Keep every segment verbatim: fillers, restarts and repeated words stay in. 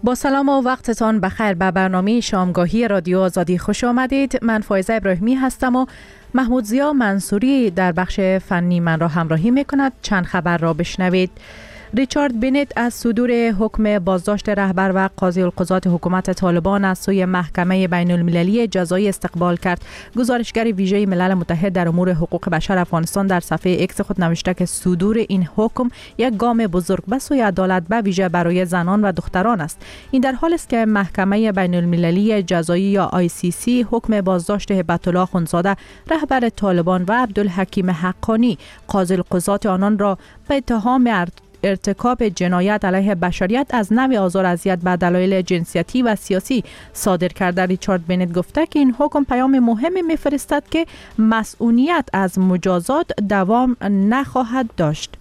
با سلام و وقتتان بخیر به برنامه شامگاهی رادیو آزادی خوش آمدید. من فایزه ابراهیمی هستم و محمود ضیا منصوری در بخش فنی من را همراهی میکند. چند خبر را بشنوید. ریچارد بنت از صدور حکم بازداشت رهبر و قاضی القضات حکومت طالبان از سوی محکمه بین المللی جزایی استقبال کرد. گزارشگر ویژه ملل متحد در امور حقوق بشر افغانستان در صفحه ایکس خود نوشته که صدور این حکم یک گام بزرگ به سوی عدالت به ویژه برای زنان و دختران است. این در حالی است که محکمه بین المللی جزایی یا آی سی سی حکم بازداشت هبت الله خونزاده رهبر طالبان و عبدالحکیم حقانی قاضی القضات آنان را به اتهام ارتکاب جنایت علیه بشریت از نوع آزار اذیت به دلایل جنسیتی و سیاسی صادر کرده. ریچارد بنت گفته که این حکم پیام مهمی می‌فرستد که مسئولیت از مجازات دوام نخواهد داشت.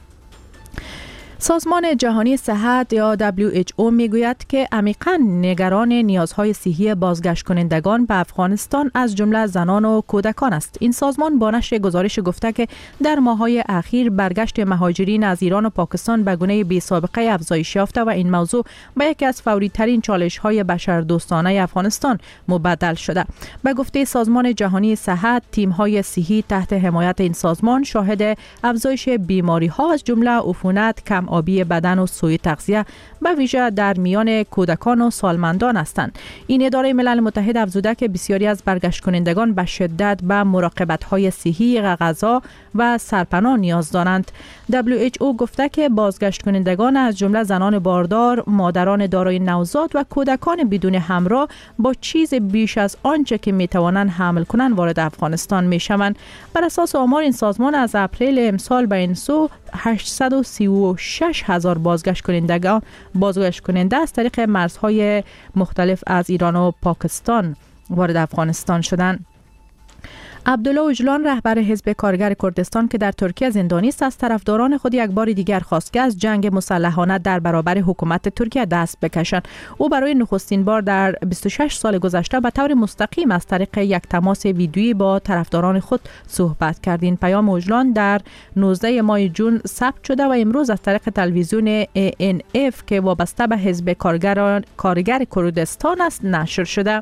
سازمان جهانی صحت یا دبلیو اچ او میگوید که عمیقاً نگران نیازهای صحی بازگشت کنندگان به افغانستان از جمله زنان و کودکان است. این سازمان با نشر گزارش گفته که در ماه‌های اخیر برگشت مهاجرین از ایران و پاکستان به گونه بی سابقه افزایش یافته و این موضوع به یکی از فوری ترین چالش‌های بشردوستانه افغانستان مبدل شده. به گفته سازمان جهانی صحت، تیم‌های صحی تحت حمایت این سازمان شاهد افزایش بیماری‌ها از جمله عفونت، کم آبی بدن و سوء تغذیه به ویژه در میان کودکان و سالمندان هستند. این اداره ملل متحد افزوده که بسیاری از برگشت کنندگان به شدت به مراقبت‌های صحی، غذا و سرپناه نیاز دارند. دبلیو اچ او گفته که بازگشت کنندگان از جمله زنان باردار، مادران دارای نوزاد و کودکان بدون همراه با چیز بیش از آنچه که میتوانند حمل کنند وارد افغانستان میشوند. بر اساس آمار این سازمان از اپریل امسال به این سو هشتصد و سی و شش هزار بازگشت کنندگان بازگشت کننده از طریق مرزهای مختلف از ایران و پاکستان وارد افغانستان شدند. عبدالله اوجلان رهبر حزب کارگر کردستان که در ترکیه زندانی است از طرفداران خود یک بار دیگر خواست که از جنگ مسلحانه در برابر حکومت ترکیه دست بکشند. او برای نخستین بار در بیست و شش سال گذشته به طور مستقیم از طریق یک تماس ویدیویی با طرفداران خود صحبت کرد. این پیام اوجلان در نوزده ماه ژوئن ثبت شده و امروز از طریق تلویزیون ای ان اف که وابسته به حزب کارگر کارگر کردستان است نشر شده.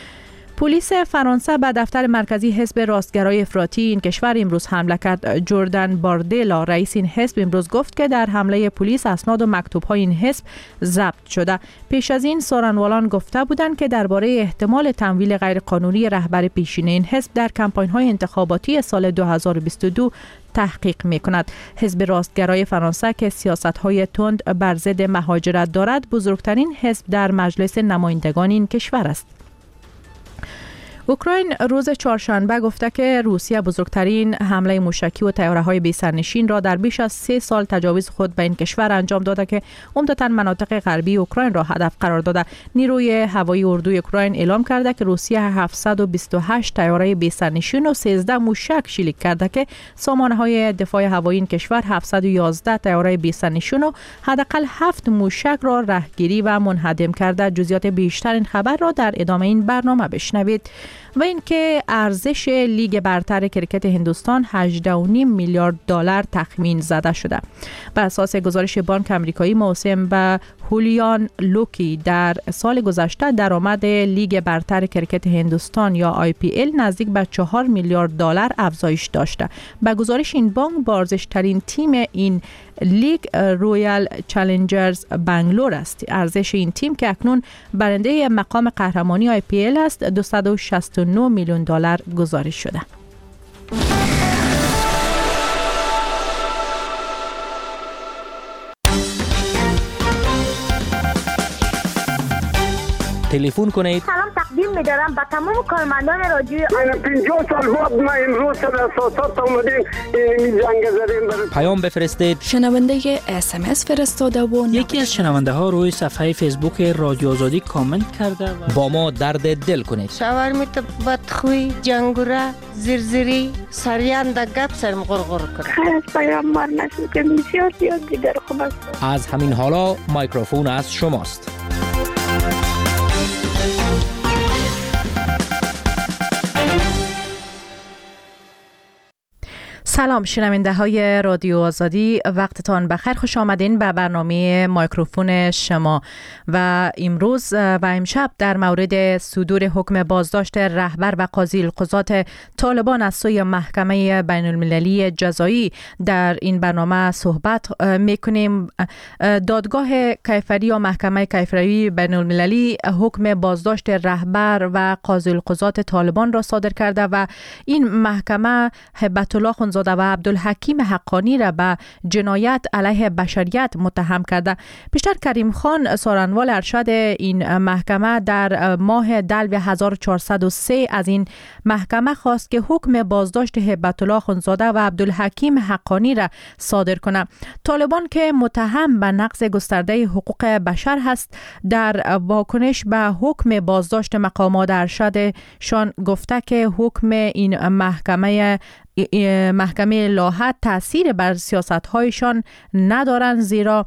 پلیس فرانسه به دفتر مرکزی حزب راستگرای افراطی این کشور امروز حمله کرد. جردن باردلا رئیس این حزب امروز گفت که در حمله پلیس اسناد و مکتوب‌های این حزب ضبط شده. پیش از این سارنوالان گفته بودند که درباره احتمال تمویل غیرقانونی رهبر پیشین این حزب در کمپاین‌های انتخاباتی سال دو هزار و بیست و دو تحقیق می‌کند. حزب راستگرای فرانسه که سیاست‌های تند بر ضد مهاجرت دارد، بزرگترین حزب در مجلس نمایندگان این کشور است. اوکراین روز چهارشنبه گفته که روسیه بزرگترین حمله موشکی و طیاره‌های بی‌سرنشین را در بیش از سه سال تجاوز خود به این کشور انجام داده که عمدتاً مناطق غربی اوکراین را هدف قرار داده. نیروی هوایی اردوی اوکراین اعلام کرده که روسیه هفتصد و بیست و هشت طیاره بی‌سرنشین و سیزده موشک شلیک کرده که سامانه‌های دفاع هوایی این کشور هفتصد و یازده طیاره بی‌سرنشین و حداقل هفت موشک را رهگیری و منهدم کرده. جزئیات بیشتر این خبر را در ادامه این برنامه بشنوید. و اینکه ارزش لیگ برتر کرکت هندوستان هجده و نیم میلیارد دلار تخمین زده شده. بر اساس گزارش بانک آمریکایی موسم به هولیان لوکی در سال گذشته درآمد لیگ برتر کرکت هندوستان یا آی پی ال نزدیک به چهار میلیارد دلار افزایش داشته. به گزارش این بانک با ارزش‌ترین تیم این لیگ رویال چالنجرز بنگلور است. ارزش این تیم که اکنون برنده مقام قهرمانی آی پی ال است دویست و شصت و نه میلیون دلار گزارش شده. تلفن کنید. سلام تقدیم می‌دارم به تمام کارمندان رادیو. من پنجاه سال بعد ما امروز سر اساسات اومدیم این جنگ زدیم. پیام بفرستید. شنونده اس ام اس فرستاده و یکی از شنونده ها روی صفحه فیسبوک رادیو آزادی کامنت کرده و با ما درد دل کنید. شاورمیت بدخوی، جنگوره، زرزری، سریان در گپ سرم غرغر کنه. خیر از پیامبر نشد که بسیار زیاد دیگر خوب است. از همین حالا مایکروفون از شماست. سلام شنونده های رادیو آزادی، وقتتان بخیر، خوش آمدین به برنامه مایکروفون شما. و امروز و امشب در مورد صدور حکم بازداشت رهبر و قاضی القضات طالبان از سوی محکمه بین المللی جزایی در این برنامه صحبت میکنیم. دادگاه کیفری یا محکمه کیفری بین المللی حکم بازداشت رهبر و قاضی القضات طالبان را صادر کرده و این محکمه هبت الله خونزاده و عبدالحکیم حقانی را به جنایت علیه بشریت متهم کرده. بیشتر کریم خان سارنوال ارشد این محکمه در ماه دلو هزار و چهارصد و سه از این محکمه خواست که حکم بازداشت هبت الله خونزاده و عبدالحکیم حقانی را صادر کنه. طالبان که متهم به نقض گسترده حقوق بشر هست، در واکنش به حکم بازداشت مقامات ارشدشان گفته که حکم این محکمه محکمه لاحت تأثیر بر سیاست‌هایشان ندارند، زیرا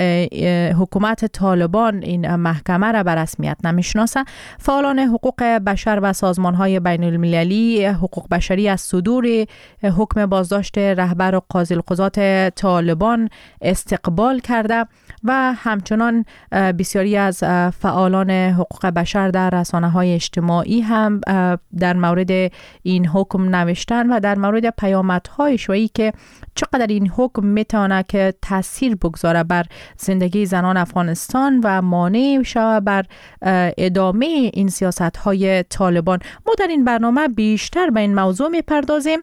حکومت طالبان این محکمه را به رسمیت نمیشناسه. فعالان حقوق بشر و سازمان‌های بین المللی حقوق بشری از صدور حکم بازداشت رهبر و قاضی القضات طالبان استقبال کرده و همچنان بسیاری از فعالان حقوق بشر در رسانه‌های اجتماعی هم در مورد این حکم نوشتن و در مورد پیامدهای شویی که چقدر این حکم میتونه که تاثیر بگذاره بر زندگی زنان افغانستان و مانع شود بر ادامه این سیاست‌های طالبان. ما در این برنامه بیشتر به این موضوع میپردازیم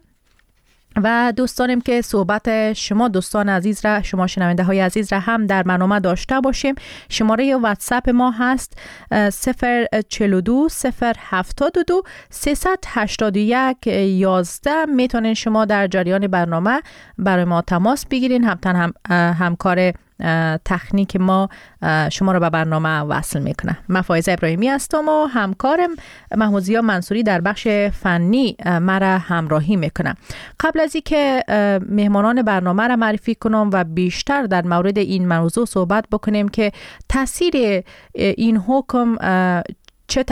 و دوست داریم که صحبت شما دوستان عزیز را، شما شنونده های عزیز را هم در برنامه داشته باشیم. شماره واتساپ ما هست صفر چهل و دو صفر هفتاد و دو سیصد و هشتاد و یک یازده. میتونین شما در جریان برنامه برای ما تماس بگیرین. همتن هم همکار تکنیک ما شما را به برنامه وصل میکنه. من فایزه ابراهیمی هستم و همکارم محمود ضیا منصوری در بخش فنی مرا همراهی میکنه. قبل از اینکه مهمانان برنامه را معرفی کنم و بیشتر در مورد این موضوع صحبت بکنیم که تاثیر این حکم چه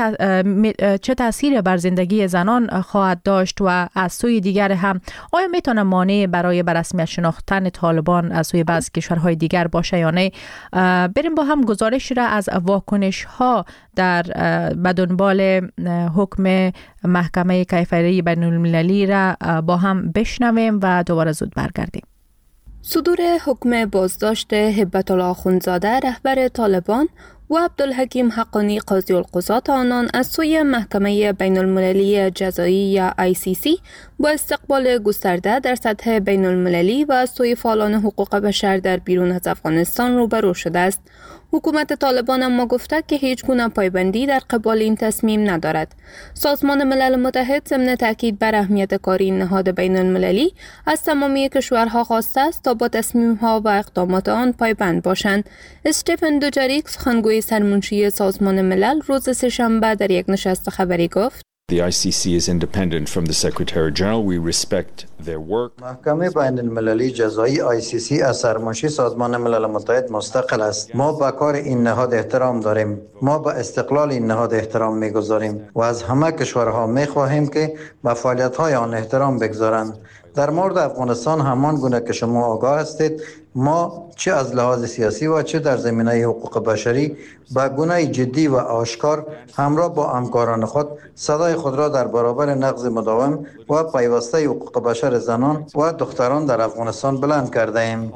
چه تأثیر بر زندگی زنان خواهد داشت و از سوی دیگر هم آیا میتونه مانع برای به رسمیت شناختن طالبان از سوی بعضی کشورهای دیگر باشه یا نه، بریم با هم گزارش را از واکنش ها در به دنبال حکم محکمه کیفری بین المللی را با هم بشنویم و دوباره زود برگردیم. صدور حکم بازداشت هبت الله خونزاده رهبر طالبان و عبدالحکیم حقانی قاضی القضات آنان از سوی محکمه بین المللی جزایی یا آی سی سی با استقبال گسترده در سطح بین المللی و از سوی فعالان حقوق بشر در بیرون از افغانستان روبرو شده است. حکومت طالبان اما گفته که هیچ گونه پایبندی در قبال این تصمیم ندارد. سازمان ملل متحد ضمن تاکید بر اهمیت کار این نهاد بین المللی از تمامی کشورها خواسته است تا با تصمیم‌ها و اقدامات آن پایبند باشند. استفن دوجاریک سخنگوی سرمنشی سازمان ملل روز سه‌شنبه در یک نشست خبری گفت: The آی سی سی is independent from the Secretary General. We respect their work. محکمه بین المللی جزایی آی سی سی از سرمنشی سازمان ملل متحد مستقل است. ما به کار این نهاد احترام داریم. ما به استقلال این نهاد احترام می‌گذاریم و از همه کشورها می‌خواهیم که به فعالیت‌های آن احترام بگذارند. در مورد افغانستان همان گونه که شما آگاه هستید، ما چه از لحاظ سیاسی و چه در زمینه حقوق بشری به گونه جدی و آشکار همراه با همکاران خود صدای خود را در برابر نقض مداوم و پیوسته حقوق بشر زنان و دختران در افغانستان بلند کرده ایم.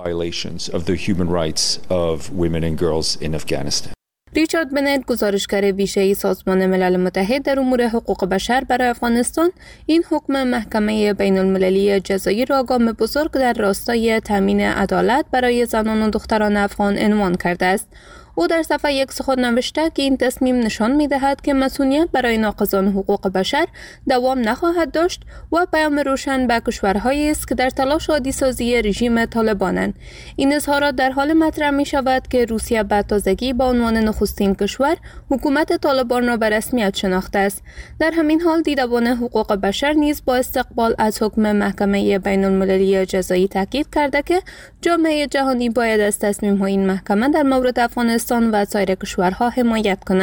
ریچارد بنت، گزارشگر ویژه سازمان ملل متحد در امور حقوق بشر برای افغانستان، این حکم محکمه بین المللی جزایی را گام بزرگ در راستای تامین عدالت برای زنان و دختران افغان عنوان کرده است. او در صفحه یک سخن نوشته که این تصمیم نشان می‌دهد که مسئولیت برای ناقضان حقوق بشر دوام نخواهد داشت و پیام روشن به کشورهایی است که در تلاش عادی‌سازی رژیم طالبانند. این اظهارات در حال مطرح می‌شود که روسیه به تازگی با عنوان نخستین کشور حکومت طالبان را به رسمیت شناخته است. در همین حال دیدبان حقوق بشر نیز با استقبال از حکم محکمه بین المللی جزایی تاکید کرده که جامعه جهانی باید از تصمیم‌های این محکمه در مورد افغانستان و سایر کشورها حمایت کند.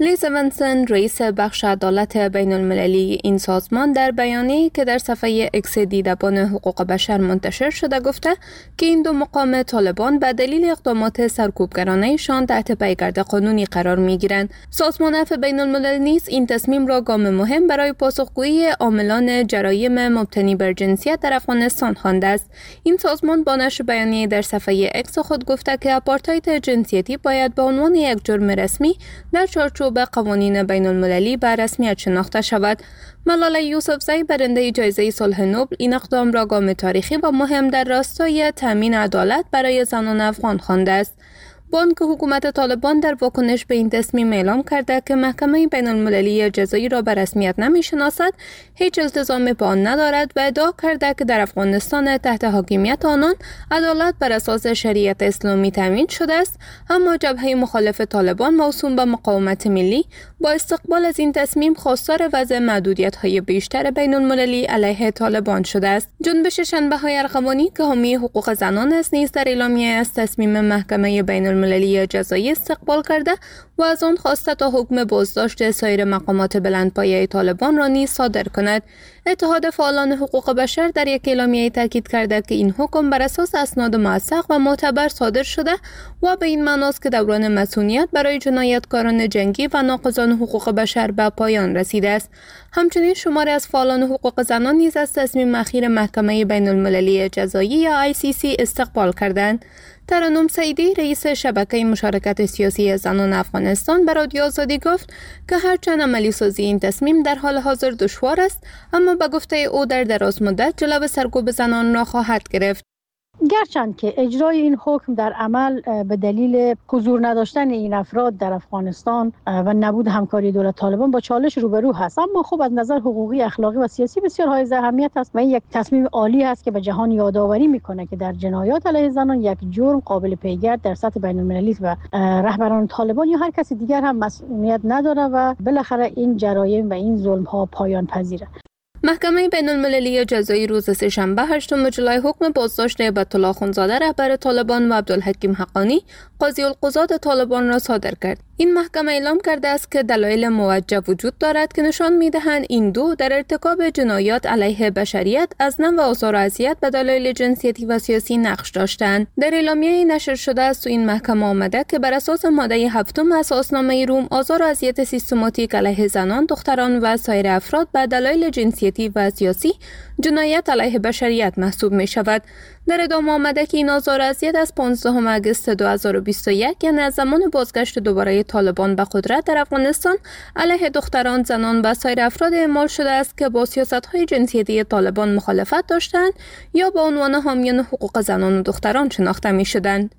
لیز ونسن رئیس بخش عدالت بین المللی این سازمان در بیانیه‌ای که در صفحه اکس دیدبان حقوق بشر منتشر شده گفته که این دو مقام طالبان به دلیل اقدامات سرکوبگرانه‌شان تحت پیگرد قانونی قرار می‌گیرند. سازمان عفو بین الملل نیز این تصمیم را گام مهم برای پاسخگویی عاملان جرایم مبتنی بر جنسیت در افغانستان خوانده است. این سازمان با نشر بیانیه در صفحه اکس خود گفته که آپارتاید جنسیتی باید به عنوان یک جرم رسمی در چارچوب قوانین بین المللی به رسمیت شناخته شود. ملاله یوسفزئی برنده جایزه صلح نوبل این اقدام را گام تاریخی و مهم در راستای تامین عدالت برای زنان افغان خوانده است. بانک حکومت طالبان در واکنش به این تصمیم اعلام کرده که محکمه بین المللی جزایی را به رسمیت نمی‌شناسد، هیچ التزامی به آن ندارد و ادعا کرده که در افغانستان تحت حاکمیت آنان عدالت بر اساس شریعت اسلامی تامین شده است. اما جبهه مخالف طالبان موسوم به مقاومت ملی با استقبال از این تصمیم خواستار وضع محدودیت‌های بیشتر بین المللی علیه طالبان شده است. جنبش شنبه‌های ارغوانی که حامی حقوق زنان است نیز در اعلامیه از تصمیم محکمه بین المللی جزایی استقبال کرده و از آن خواسته تا حکم بازداشت سایر مقامات بلندپایه طالبان را نیز صادر کند. اتحاد فعالان حقوق بشر در یک اعلامیه تاکید کرده که این حکم بر اساس اسناد موثق و معتبر صادر شده و به این معنی است که دوران مسئولیت برای جنایتکاران جنگی و ناقضان حقوق بشر به پایان رسیده است. همچنین شماری از فعالان حقوق زنان نیز از تصمیم اخیر محکمه بین المللی جزایی یا آی سی سی استقبال کردند. ترنم سعیدی رئیس شبکه مشارکت سیاسی زنان افغانستان به رادیو آزادی گفت که هرچند عملی سازی این تصمیم در حال حاضر دشوار است، اما به گفته او در دراز مدت جلو سرکوب زنان را خواهد گرفت. گرچند که اجرای این حکم در عمل به دلیل حضور نداشتن این افراد در افغانستان و نبود همکاری دولت طالبان با چالش روبرو هست، اما خب از نظر حقوقی، اخلاقی و سیاسی بسیار حائز اهمیت است و این یک تصمیم عالی است که به جهان یادآوری میکنه که در جنایات علیه زنان یک جرم قابل پیگرد در سطح بین المللی و رهبران طالبان یا هر کسی دیگر هم مسئولیت نداره و بالاخره این جرایم و این ظلم ها پایان پذیره. محکمه بین المللی جزایی روز سه‌شنبه هشتم جولای حکم بازداشت هیبت‌الله اخوندزاده رهبر طالبان و عبدالحکیم حقانی قاضی القضات طالبان را صادر کرد. این محکمه اعلام کرده است که دلایل موجه وجود دارد که نشان می‌دهند این دو در ارتکاب جنایات علیه بشریت از نوع آزار و اذیت به دلایل جنسیتی و سیاسی نقش داشتند. در اعلامیه نشر شده است این محکمه آمده که بر اساس ماده هفتم اساسنامه روم آزار و اذیت سیستماتیک علیه زنان، دختران و سایر افراد به دلایل جنسیتی و سیاسی جنایت علیه بشریت محسوب می شود. در ادامه آمده که این آزار و اذیت از پانزدهم آگوست دو هزار و بیست و یک یعنی از زمان بازگشت دوباره طالبان به قدرت در افغانستان علیه دختران، زنان و سایر افراد اعمال شده است که با سیاست‌های جنسیتی طالبان مخالفت داشتند یا به عنوان حامیان حقوق زنان و دختران شناخته می شدند.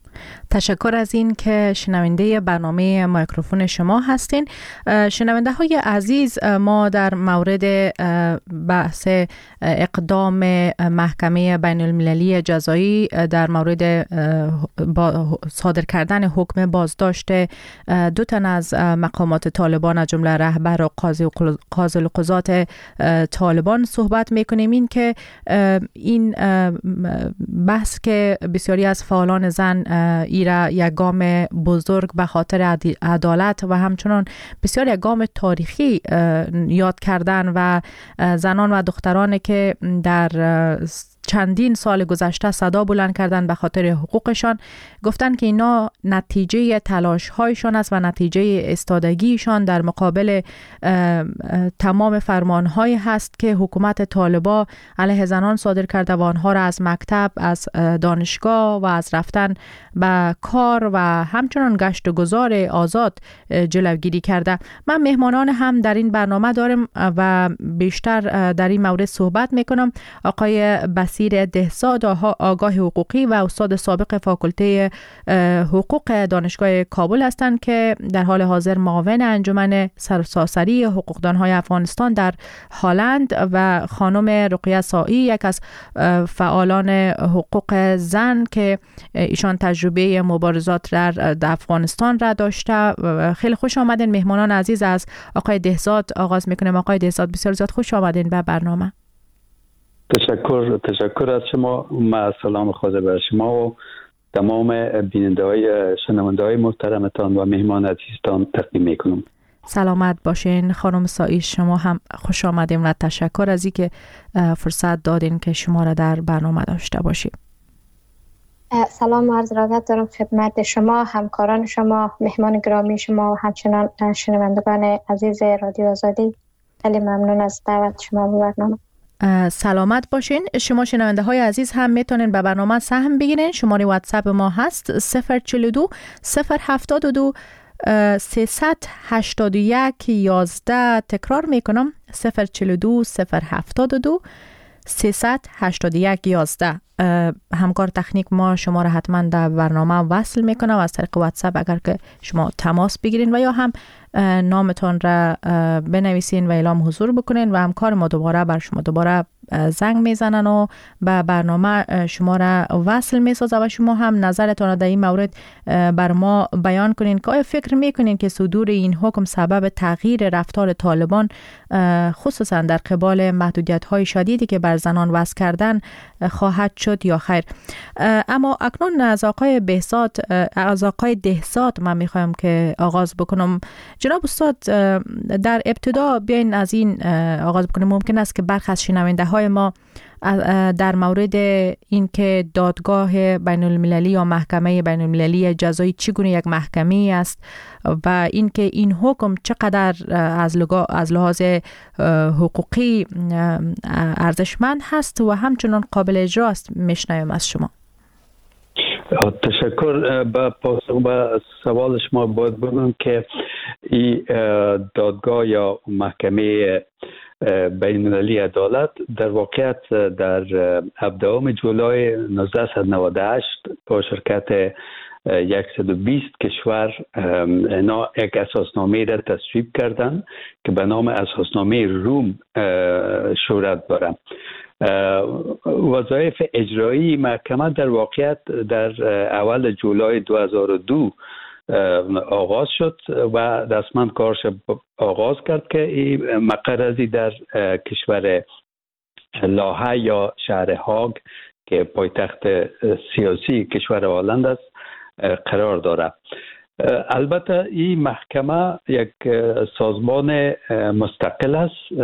تشکر از این که شنونده برنامه مایکروفون شما هستین. شنونده های عزیز، ما در مورد بحث اقدام محکمه بین المللی جزایی در مورد صادر کردن حکم بازداشت دو تن از مقامات طالبان از جمله رهبر و قاضی القضات طالبان صحبت میکنیم. این که این بحث که بسیاری از فعالان زن ایرا یک گام بزرگ به خاطر عدالت و همچنان بسیار یک گام تاریخی یاد کردن و زنان و دختران که در چندین سال گذشته صدا بلند کردن به خاطر حقوقشان، گفتن که اینا نتیجه تلاش هایشان است و نتیجه استادگیشان در مقابل تمام فرمان های هست که حکومت طالبان علیه زنان صادر کرده و آنها را از مکتب، از دانشگاه و از رفتن به کار و همچنان گشت و گذار آزاد جلوگیری کرده. من مهمانان هم در این برنامه دارم و بیشتر در این مورد صحبت میکنم. آقای بصیر دهزاد، آگاه حقوقی و استاد سابق فاکولته حقوق دانشگاه کابل هستند که در حال حاضر معاون انجمن سراسری حقوقدان‌های افغانستان در هلند، و خانم رقیه سایی، یک از فعالان حقوق زن که ایشان تجربه مبارزات در افغانستان را داشته. خیلی خوش آمدین مهمانان عزیز. از آقای دهزاد آغاز میکنیم. آقای دهزاد، بسیار زیاد خوش آمدین به برنامه. تشکر تشکر از شما. ما سلام خدا بر شما و تمام بیننده های شنونده های محترمتان و مهمان عزیزتان تقدیم میکنم. سلامت باشین خانم سایی، شما هم خوش آمدیم و تشکر از اینکه فرصت دادین که شما را در برنامه داشته باشیم. سلام و عرض ادب دارم خدمت شما، همکاران شما، مهمان گرامی شما و همچنان شنوندگان عزیز رادیو آزادی. خیلی ممنون از دعوت شما به برنامه. سلامت باشین. شما شنونده های عزیز هم میتونین به برنامه سهم بگیرین. شماره واتساپ ما هست صفر چهل و دو صفر هفتاد و دو سیصد و هشتاد و یک یازده. تکرار میکنم صفر چهل و دو صفر هفتاد و دو سیصد و هشتاد و یک یازده. همکار تکنیک ما شما را حتما در برنامه وصل میکنه و از طریق واتساپ اگر که شما تماس بگیرین و یا هم نامتان را بنویسین و اعلام حضور بکنین و همکار ما دوباره بر شما دوباره زنگ میزنن و به برنامه شما را وصل میسازه و شما هم نظرتان را در این مورد بر ما بیان کنین که آیا فکر میکنین که صدور این حکم سبب تغییر رفتار طالبان خصوصا در قبال محدودیت های شدیدی که بر زنان وضع کردن خواهد شد یا خیر. اما اکنون از آقای بهزاد از آقای دهزاد من میخوایم که آغاز بکنم. جناب استاد، در ابتدا بیاین از این آغاز بکنیم. ممکن است که برخی از شنونده های ما در مورد این که دادگاه بین المللی یا محکمه بین المللی جزایی چگونه یک محکمه است و این که این حکم چقدر از لحاظ حقوقی ارزشمند هست و همچنان قابل اجرا است میشنویم از شما. تشکر. با پاسخ به سوال شما باید بگم که این دادگاه یا محکمه بین المللی عدالت در واقعیت در هفدهم جولای نوزده صد و نود و هشت با شرکت صد و بیست کشور اینا یک اساسنامه را تصویب کردند که به نام اساسنامه روم شهرت دارد. وظایف اجرایی محکمه در واقعیت در اول جولای دو هزار و دو آغاز شد و رسما کارش آغاز کرد که این مقرری در کشور لاهه یا شهر هاگ که پایتخت سیاسی کشور هلند است قرار دارد. البته این محکمه یک سازمان مستقل است،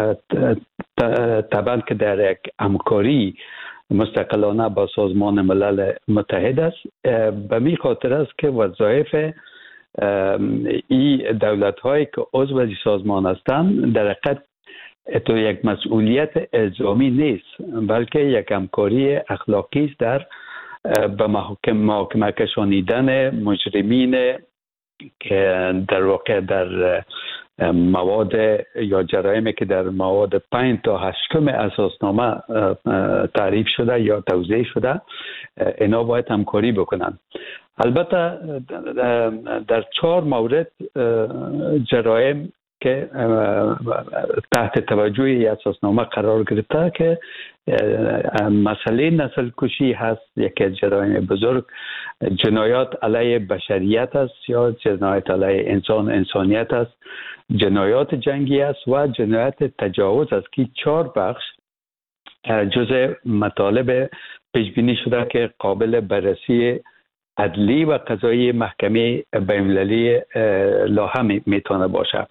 طبعا که در یک همکاری مستقلانه با سازمان ملل متحد است. به می خاطر است که وظایف این دولت هایی که عضو سازمان هستند در حقیقت تو یک مسئولیت الزامی نیست، بلکه یک همکاری اخلاقی است در به محاکم محاکمه کشانیدن مجرمین که در واقع در مواد یا جرایمی که در مواد پنج تا هشتم اساسنامه تعریف شده یا توضیح شده اینا باید همکاری بکنن. البته در چهار مورد جرایم که تحت توجه اساسنامه قرار گرفته که مسئله نسل کشی هست، یکی از جرایم بزرگ، جنایات علیه بشریت است یا جنایت علیه انسان انسانیت است، جنایات جنگی است و جنایت تجاوز است که چهار بخش جزء مطالب پیش بینی شده که قابل بررسی عدلی و قضایی محکمه بین‌المللی لاهه میتونه باشه.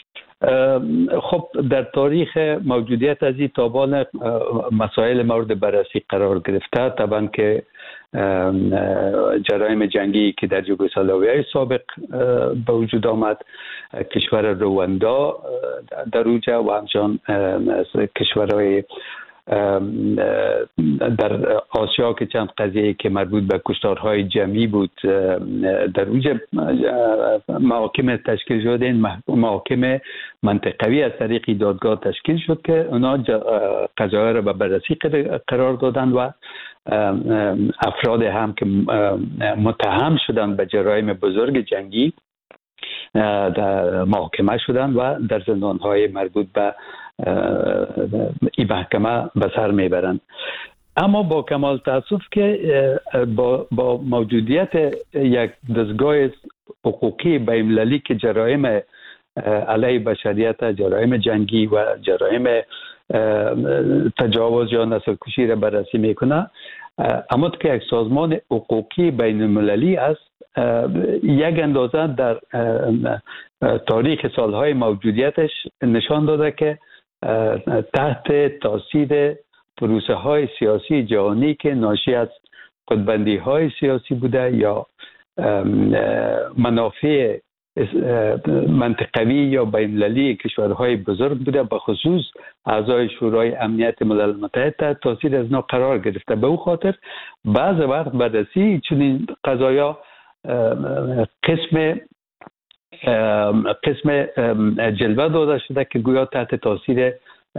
خب در تاریخ موجودیت از این تابان مسائل مورد بررسی قرار گرفته، طبعا که جرایم جنگی که در یوگسلاویای سابق به وجود آمد، کشور رواندا در اوجه و همچنان کشورهای در آسیا که چند قضیه که مربوط به کشتارهای جمعی بود در اوج محاکم تشکیل شد. این محاکم منطقوی از طریق دادگاه تشکیل شد که اونا قضایا را به بررسی قرار دادن و افراد هم که متهم شدن به جرایم بزرگ جنگی در محاکمه شدن و در زندانهای مربوط به این محکمه به سر میبرند. اما با کمال تاسف که با, با موجودیت یک دستگاه حقوقی بین‌المللی که جرایم علیه بشریت، جرایم جنگی و جرایم تجاوز یا نسل کشی را بررسی میکنه، اما که یک سازمان حقوقی بین المللی است، یک اندازه در تاریخ سالهای موجودیتش نشان داده که تحت تاثیر پروسه های سیاسی جهانی که ناشی از خودبندی های سیاسی بوده یا منافع منطقوی یا بین‌المللی کشورهای بزرگ بوده، به خصوص اعضای شورای امنیت ملل متحد تحت تاثیر از اینا قرار گرفته. به او خاطر بعض وقت بررسی چنین قضایا قسم قسم جلوه داده شده که گویا تحت تاثیر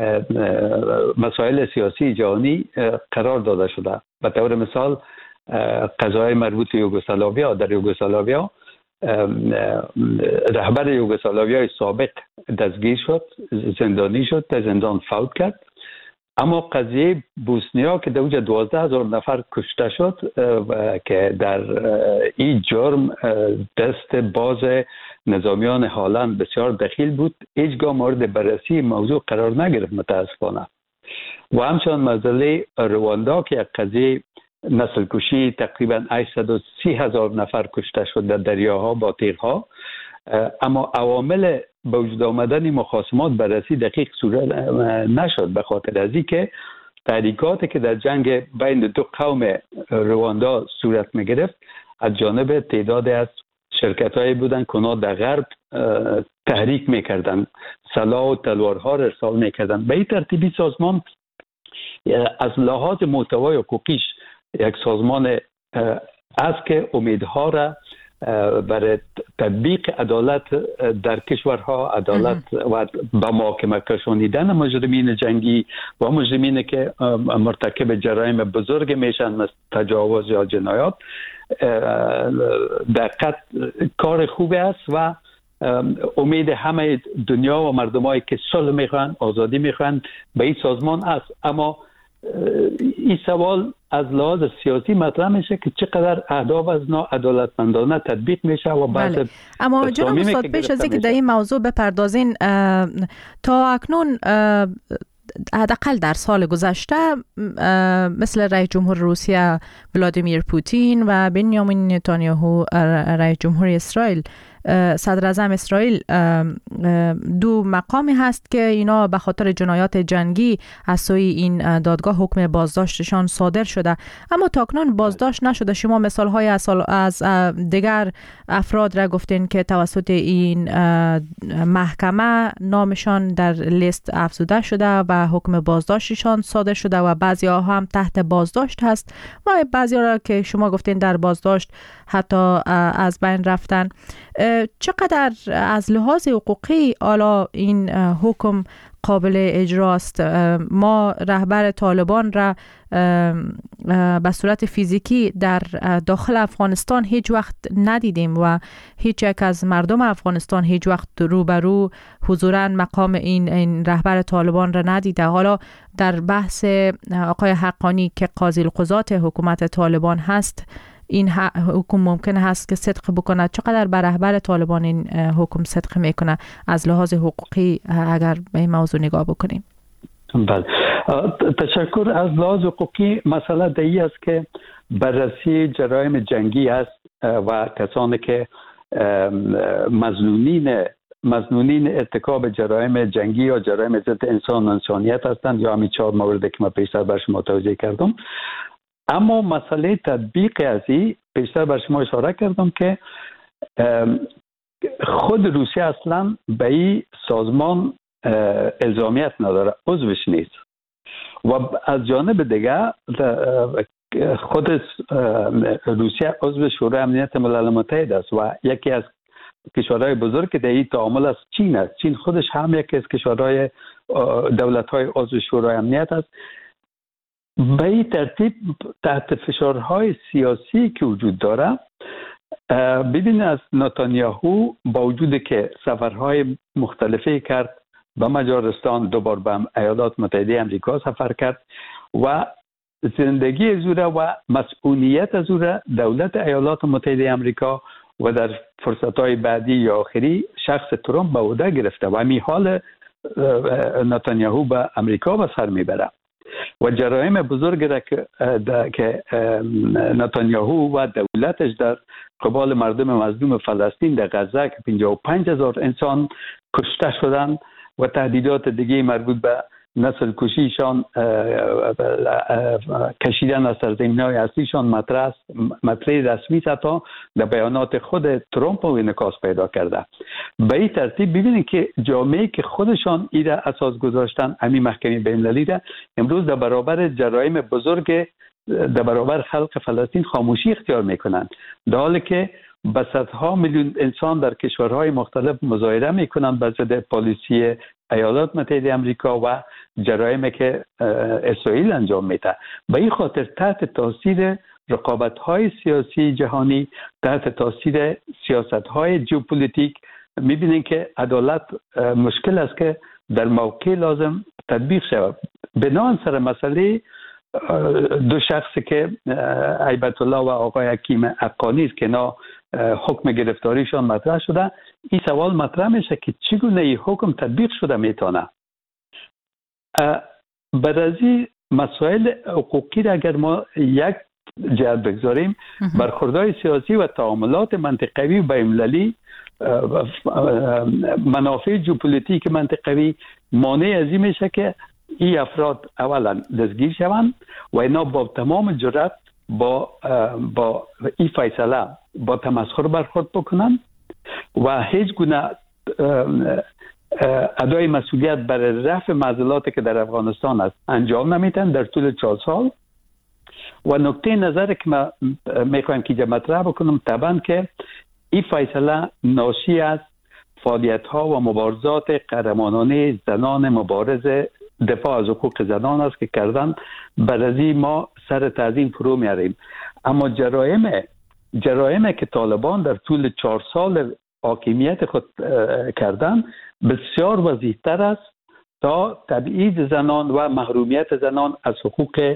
مسائل سیاسی جهانی قرار داده شده. به طور مثال قضای مربوط به یوگسلاویا، در یوگسلاویا رهبر یوگسلاویای سابق دستگیر شد، زندانی شد، در زندان فوت کرد. اما قضیه بوسنیا که در اونجا دوازده هزار نفر کشته شد که در این جرم دست باز نظامیان هالند بسیار دخیل بود، هیچگاه مورد بررسی موضوع قرار نگرفت متاسفانه. و همچنان مسئله رواندا که یک قضیه نسل کشی تقریبا هشتصد و سی هزار نفر کشته شد در دریاها با تیرها، اما عوامل به وجود آمدن مخاصمات بررسی دقیق صورت نشد، به خاطر از اینکه تحریکاتی که در جنگ بین دو قوم رواندا صورت می گرفت از جانب تعدادی از شرکت‌هایی بودند که اونا در غرب تحریک می‌کردند، سلاح و تلوارها را ارسال می‌کردند. به این ترتیبی سازمان از لحاظ محتوای حقوقیش یک سازمان است که امیدها را برای تطبیق عدالت در کشورها، عدالت و به محاکمه کشانیدن مجرمین جنگی و مجرمین که مرتکب جرایم بزرگ میشن مثل تجاوز یا جنایات، دقیق کار خوبی است و امید همه دنیا و مردمایی که صلح میخوان، آزادی میخوان به این سازمان است. اما این سوال از لحاظ سیاسی مطرح میشه که چقدر اهداف از نا عدالتمندانه تطبیق میشه و بعد بله. اما جناب استاد پیش از اینکه در این موضوع بپردازین، تا اکنون حداقل در سال گذشته مثل رئیس جمهور روسیه ولادیمیر پوتین و بنیامین نتانیاهو رئیس جمهور اسرائیل، صدر اعظم اسرائیل، دو مقامی هست که اینا به خاطر جنایات جنگی از سوی این دادگاه حکم بازداشتشان صادر شده، اما تاکنون بازداشت نشده. شما مثال های از دیگر افراد را گفتین که توسط این محکمه نامشان در لیست افزوده شده و حکم بازداشتشان صادر شده و بعضی ها هم تحت بازداشت هست و بعضی ها را که شما گفتین در بازداشت حتی از بین رفتن. چقدر از لحاظ حقوقی حالا این حکم قابل اجراست؟ ما رهبر طالبان را به صورت فیزیکی در داخل افغانستان هیچ وقت ندیدیم و هیچ یک از مردم افغانستان هیچ وقت روبرو حضوراً مقام این, این رهبر طالبان را ندیده. حالا در بحث آقای حقانی که قاضی القضات حکومت طالبان هست، این حکم ممکن هست که صدق بکنه؟ چقدر بر رهبر طالبان این حکم صدق میکنه از لحاظ حقوقی اگر به این موضوع نگاه بکنیم؟ بله، تشکر. از لحاظ حقوقی مسئله دایی است که بررسی جرایم جنگی است و کسانی که مظنونین مظنونین ارتکاب جرایم جنگی یا جرایم ضد انسان و انسانیت هستند، یا همین چهار موردی که من پیشتر بر شما توضیح کردم. اما مسئله تطبیق از این پیشتر بر شما اشاره کردم که خود روسیه اصلا به این سازمان الزامیت نداره، عضوش نیست. و از جانب دیگه خود روسیه عضو شورای امنیت ملل متحد است و یکی از کشورهای بزرگ که در این تعامل است چین است. چین خودش هم یکی از کشورهای دولت‌های عضو شورای امنیت است. به این ترتیب تحت فشارهای سیاسی که وجود داره، ببین از نتانیاهو با وجود که سفرهای مختلفی کرد، به مجارستان دوبار به ایالات متحده آمریکا سفر کرد و زندگی از او و مسئولیت از او دولت ایالات متحده آمریکا و در فرصتهای بعدی یا آخری شخص ترامپ به عهده گرفته و همین حال نتانیاهو به آمریکا به سر میبره. و جرایم بزرگ را که نتانیاهو و دولتش در قبال مردم مظلوم فلسطین در غزه که پنجاه و پنج هزار انسان کشته شدند و تهدیدات دیگه مربوط به نسل کشیشان کشیدن از سرزمین‌های اصلیشان مطرح مطرح رسمی تا در بیانات خود ترامپ و انعکاس پیدا کرده. به این ترتیب ببینید که جامعه که خودشان ایره اساس گذاشتن همین محکمه بین‌المللی را امروز در برابر جرایم بزرگ در برابر خلق فلسطین خاموشی اختیار میکنند، در حالی که به صدها میلیون انسان در کشورهای مختلف مظاهره میکنند به ضد پالیسی ایالات متحده آمریکا و جرایمی که اسرائیل انجام میده. به این خاطر تحت تاثیر رقابت‌های سیاسی جهانی، تحت تاثیر سیاست‌های ژئوپلیتیک می‌بینیم که عدالت مشکل است که در موقع لازم تطبیق شود. بنابراین سر مسئله دو شخصی که هیبت الله و آقای حکیم حقانی است که اینا حکم گرفتاریشان مطرح شده، این سوال مطرح میشه که چگونه این حکم تطبیق شده میتونه. بعد از این مسائل حقوقی را اگر ما یک جهت بگذاریم، برخوردهای سیاسی و تعاملات منطقوی و بین‌المللی، منافع ژئوپلیتیک منطقوی مانع از این میشه که این افراد اولا دستگیر شوند و اینا با تمام جرأت با با این فیصله با تمسخر برخورد بکنن و هیچ گونه ادای مسئولیت برای رفع معضلاتی که در افغانستان است انجام نمیتن در طول چهار سال. و نکته نظر که ما میخوایم که مطرح بکنم طبعا که این فیصله ناشی از فعالیت ها و مبارزات قهرمانانه زنان مبارز دفاع از حقوق زنان است که کردن. بعد از این ما سر تعظیم فرو میاریم، اما جرایم جرایم که طالبان در طول چهار سال حاکمیت خود کردن بسیار وضیح‌تر است تا تبعید زنان و محرومیت زنان از حقوق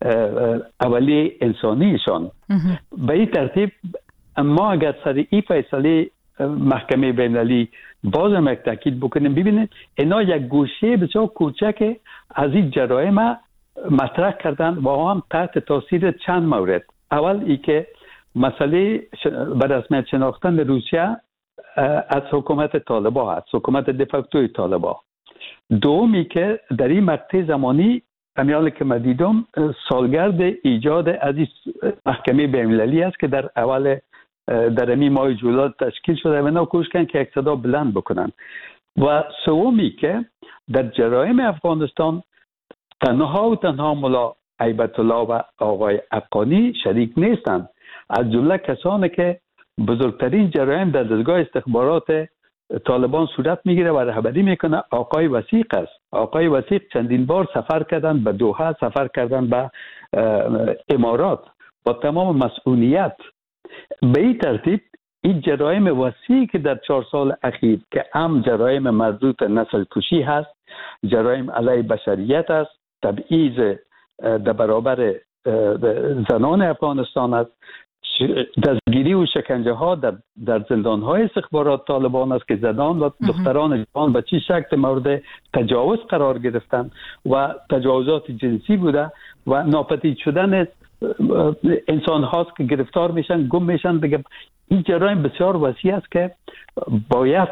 اولیه انسانیشان. به این ترتیب ما اگر سر این فیصله محکمه بین‌المللی بازم یک تاکید بکنیم، ببینید اینا یک گوشه بسیار کوچک از این جرایم مطرح کردن و هم تحت تاثیر چند مورد. اول ای که مسئله به رسمیت شناختن روسیه از حکومت طالبان هست، حکومت دفاکتوی طالبان. دومی که در این مقطع زمانی امیال که من دیدم سالگرد ایجاد از محکمه بین‌المللی است که در اول در امی ماه جولای تشکیل شده و اینا کوشش کردن که یک صدا بلند بکنن. و سومی که در جرایم افغانستان تنها و تنها ملا هیبت الله و آقای حقانی شریک نیستند، از جمله کسانی که بزرگترین جرایم در دستگاه استخبارات طالبان صورت میگیره و رهبری میکنه آقای وثیق است. آقای وثیق چندین بار سفر کردن به دوحه، سفر کردن به امارات با تمام مسئولیت. به این ترتیب این جرایم وسیعی که در چهار سال اخیر که هم جرایم مربوط نسل کشی هست، جرایم علیه بشریت است، تبعیض در برابر زنان افغانستان است، دستگیری و شکنجه ها در در زندان های استخبارات طالبان است که زنان و دختران جوان به چه شکل مورد تجاوز قرار گرفتن و تجاوزات جنسی بوده و ناپدید شدن انسان هاست که گرفتار میشن، گم میشن. دیگه این جرایم بسیار وسیع است که باید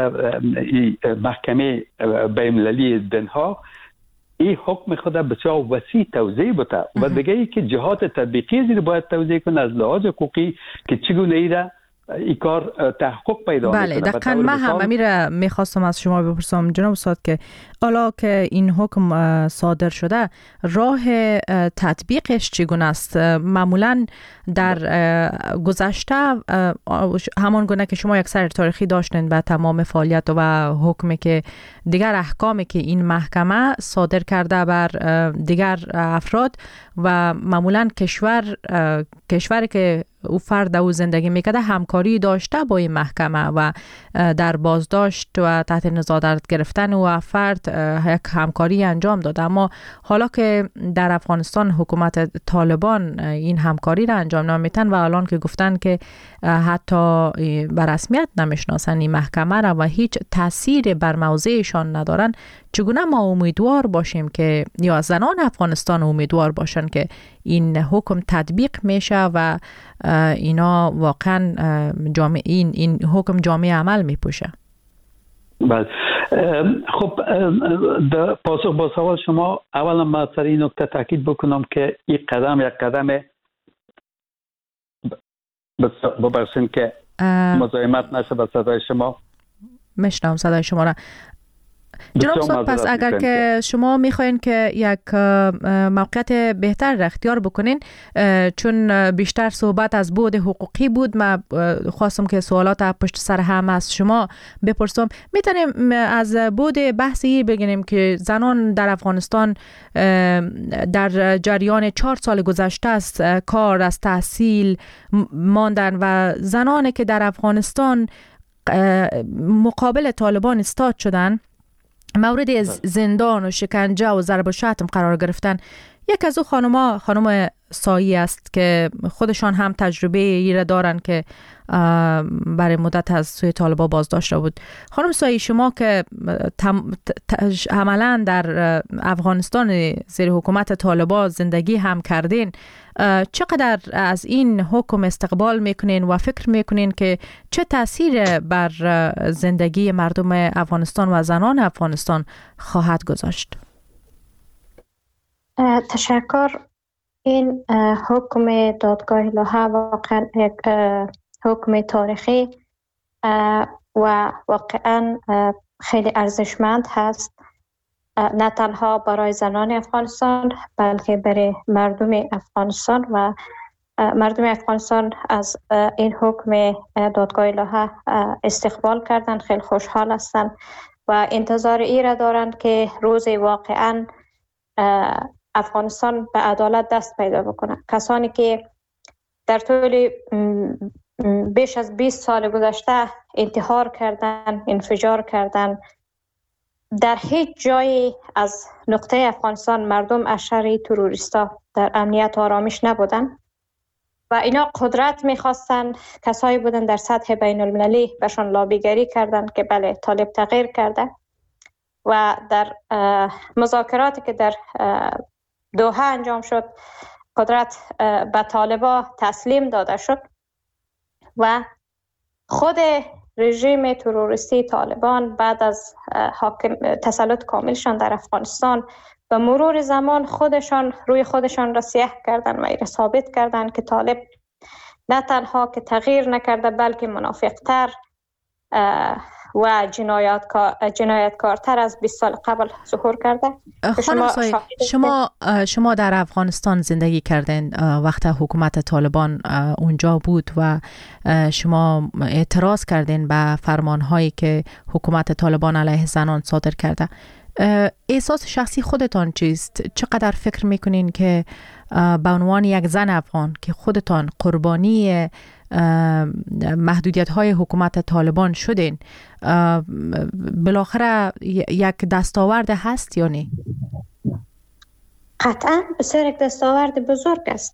محکمه بین‌المللی دنها این حکم خود بسیار وسیع توضیح بده و دیگه ای که جهات تطبیقی زیر باید توضیح کنه از لحاظ حقوقی که چگونه ای را این کار تحقق پیدا میکنه. بله دقیقاً من هم امیر میخواستم از شما بپرسم جناب استاد که حالا که این حکم صادر شده راه تطبیقش چگونه است؟ معمولا در گذشته همان گونه که شما یک سر تاریخی داشتین به تمام فعالیت و حکمی که دیگر احکامی که این محکمه صادر کرده بر دیگر افراد و معمولا کشور کشوری که او فرد او زندگی میکرده همکاری داشته با این محکمه و در بازداشت و تحت نظارت گرفتن و فرد یک همکاری انجام داده. اما حالا که در افغانستان حکومت طالبان این همکاری را انجام نمیتن و الان که گفتن که حتی به رسمیت نمیشناسن این محکمه را و هیچ تاثیر بر موضعشان ندارن، چگونه ما امیدوار باشیم که یا زنان افغانستان امیدوار باشن که این حکم تطبیق میشه و اینا واقعا جامعه این این حکم جامعه عمل میپوشه؟ بله، خب در پاسخ با سوال شما، اولا ما سر این نکته تاکید بکنم که این قدم یک قدم ببخشید که مزاحمت نشه به صدای شما. میشنم صدای شما را. جناب استاد، پس اگر که شما میخواین که یک موقعیت بهتر را اختیار بکنین، چون بیشتر صحبت از بعد حقوقی بود، ما خواستم که سوالات پشت سر هم از شما بپرسم. میتونیم از بعد بحثی بگیم که زنان در افغانستان در جریان چهار سال گذشته است کار از تحصیل ماندن و زنانی که در افغانستان مقابل طالبان ایستاد شدن مورد زندان و شکنجه و ضرب و شتم قرار گرفتن. یک از او خانم‌ها خانم سایی است که خودشان هم تجربه ای را دارن که برای مدت از سوی طالبان بازداشت بود. خانم سایی، شما که عملاً در افغانستان زیر حکومت طالبان زندگی هم کردین، چقدر از این حکم استقبال میکنین و فکر میکنین که چه تأثیر بر زندگی مردم افغانستان و زنان افغانستان خواهد گذاشت؟ تشکر. این حکم دادگاه لاهه واقعا یک حکم تاریخی و واقعا خیلی ارزشمند هست، نه تنها برای زنان افغانستان بلکه برای مردم افغانستان. و مردم افغانستان از این حکم دادگاه لاهه استقبال کردن، خیلی خوشحال هستند و انتظار ای را دارند که روزی واقعا افغانستان به عدالت دست پیدا بکنه. کسانی که در طول بیش از بیست سال گذشته انتحار کردن، انفجار کردن، در هیچ جایی از نقطه افغانستان مردم اشراری تروریستا در امنیت و آرامش نبودن و اینا قدرت میخواستن. کسایی بودن در سطح بین المللی بهشان لابیگری کردن که بله طالب تغییر کرده و در مذاکراتی که در دوحه انجام شد قدرت به طالبا تسلیم داده شد و خود رژیم تروریستی طالبان بعد از حاکم تسلط کاملشان در افغانستان به مرور زمان خودشان روی خودشان را سیاه کردن و این ثابت کردن که طالب نه تنها که تغییر نکرده بلکه منافقتر و جنایتکار جنایتکارتر از بیست سال قبل ظهور کرده. خانم سایی، شما شما در افغانستان زندگی کردین وقت حکومت طالبان اونجا بود و شما اعتراض کردین به فرمانهایی که حکومت طالبان علیه زنان صادر کرده. احساس شخصی خودتان چیست؟ چقدر فکر میکنین که به عنوان یک زن افغان که خودتان قربانی محدودیت های حکومت طالبان شدین، بالاخره یک دستاورد هست یا نه؟ قطعا بسیار یک دستاورد بزرگ است.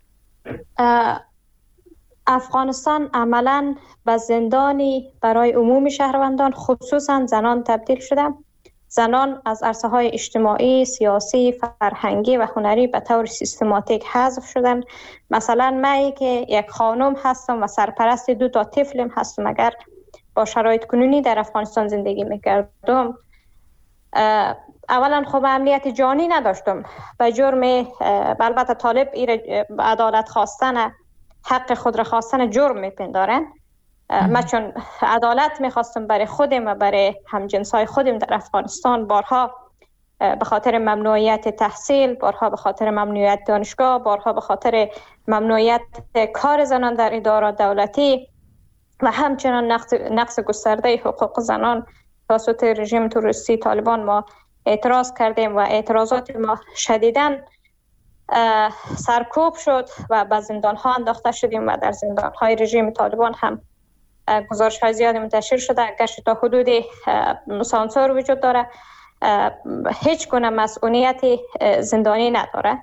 افغانستان عملاً به زندانی برای عموم شهروندان خصوصا زنان تبدیل شده. زنان از عرصه های اجتماعی، سیاسی، فرهنگی و هنری به طور سیستماتیک حذف شدن. مثلا من که یک خانم هستم و سرپرست دو تا طفلم هستم، اگر با شرایط کنونی در افغانستان زندگی میکردم، اولا خب امنیت جانی نداشتم. به جرم البته طالب عدالت خواستن، حق خود را خواستن جرم میپندارن. من چون عدالت میخواستم برای خودم و برای همجنسای خودم در افغانستان، بارها به خاطر ممنوعیت تحصیل، بارها به خاطر ممنوعیت دانشگاه، بارها به خاطر ممنوعیت کار زنان در ادارات دولتی و همچنان نقض, نقض گسترده حقوق زنان توسط رژیم تروریستی طالبان ما اعتراض کردیم و اعتراضات ما شدیداً سرکوب شد و به زندان ها انداخته شدیم و در زندان های رژیم طالبان هم گزارش های زیادی منتشر شده. گرچه تا حدودی سانسور وجود داره، هیچ گونه مسئولیت زندانی نداره.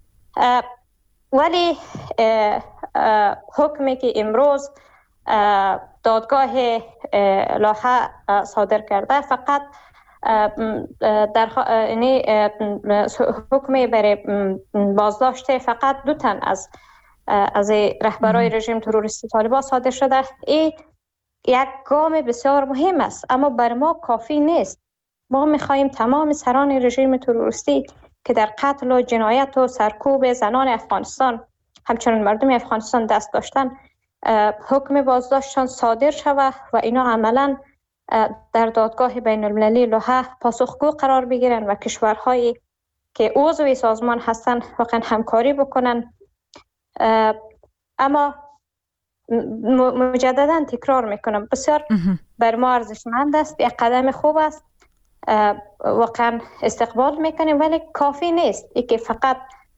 ولی حکمی که امروز دادگاه لاحه صادر کرده فقط در یعنی حکمی برای بازداشت فقط دو تن از از رهبرای رژیم تروریستی طالبان صادر شده. این یک گام بسیار مهم است، اما بر ما کافی نیست. ما می‌خواهیم تمام سران رژیم تروریستی که در قتل و جنایت و سرکوب زنان افغانستان همچنین مردم افغانستان دست داشتن حکم بازداشتشان صادر شود و اینا عملاً در دادگاه بین المللی لاحه پاسخگو قرار بگیرن و کشورهایی که عضو سازمان هستن واقعا همکاری بکنن. اما مجددا تکرار میکنم بسیار بر ما ارزشمند است، یک قدم خوب است، واقعا استقبال میکنیم، ولی کافی نیست. ای که فقط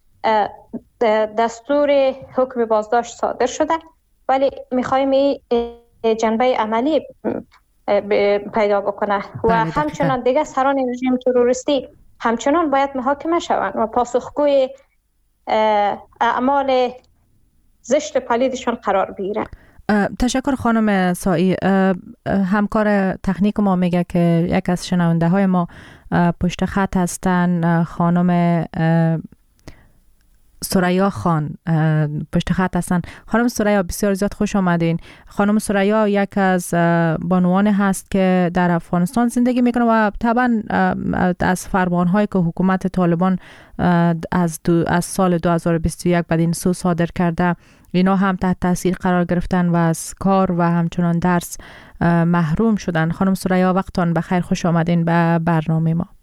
دستور حکم بازداشت صادر شده، ولی میخوایم این جنبه عملی پیدا بکنه و همچنان دیگه سران رژیم تروریستی همچنان باید محاکمه شوند و پاسخگوی اعمال زشت پلیدشان قرار بگیرن. تشکر خانم سایی. همکار تکنیک ما میگه که یک از شنونده های ما پشت خط هستن، خانم سریا خان پشت خط هستن. خانم سریا بسیار زیاد خوش آمدین. خانم سریا یک از بانوان هست که در افغانستان زندگی میکنه و طبعا از فرمانهایی که حکومت طالبان از, دو از سال دو هزار و بیست و یک بدین سو صادر کرده اینا هم تحت تاثیر قرار گرفتن و از کار و همچنان درس محروم شدن. خانم سریا وقتان بخیر، خوش آمدین به برنامه ما.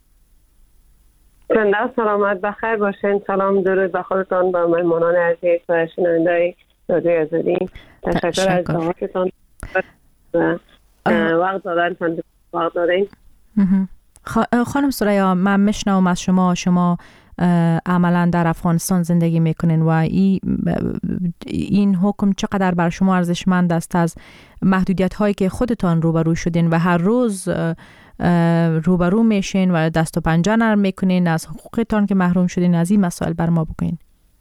زنده سلامت بخیر باشین. سلام درود به خودتان، به مهمانان عزیز و شنونده‌های رادیو آزادی. تشکر از دعوتتان و وقت دادنتان وقت دادین. خانم سریا، من میشنوم از شما شما عملا در افغانستان زندگی میکنین و ای این حکم چقدر بر شما ارزشمند است از محدودیت هایی که خودتان روبرو شدین و هر روز روبرو میشین و دست و پنجه نرم میکنین از حقوقتان که محروم شدین. از این مسائل بر ما بگوین.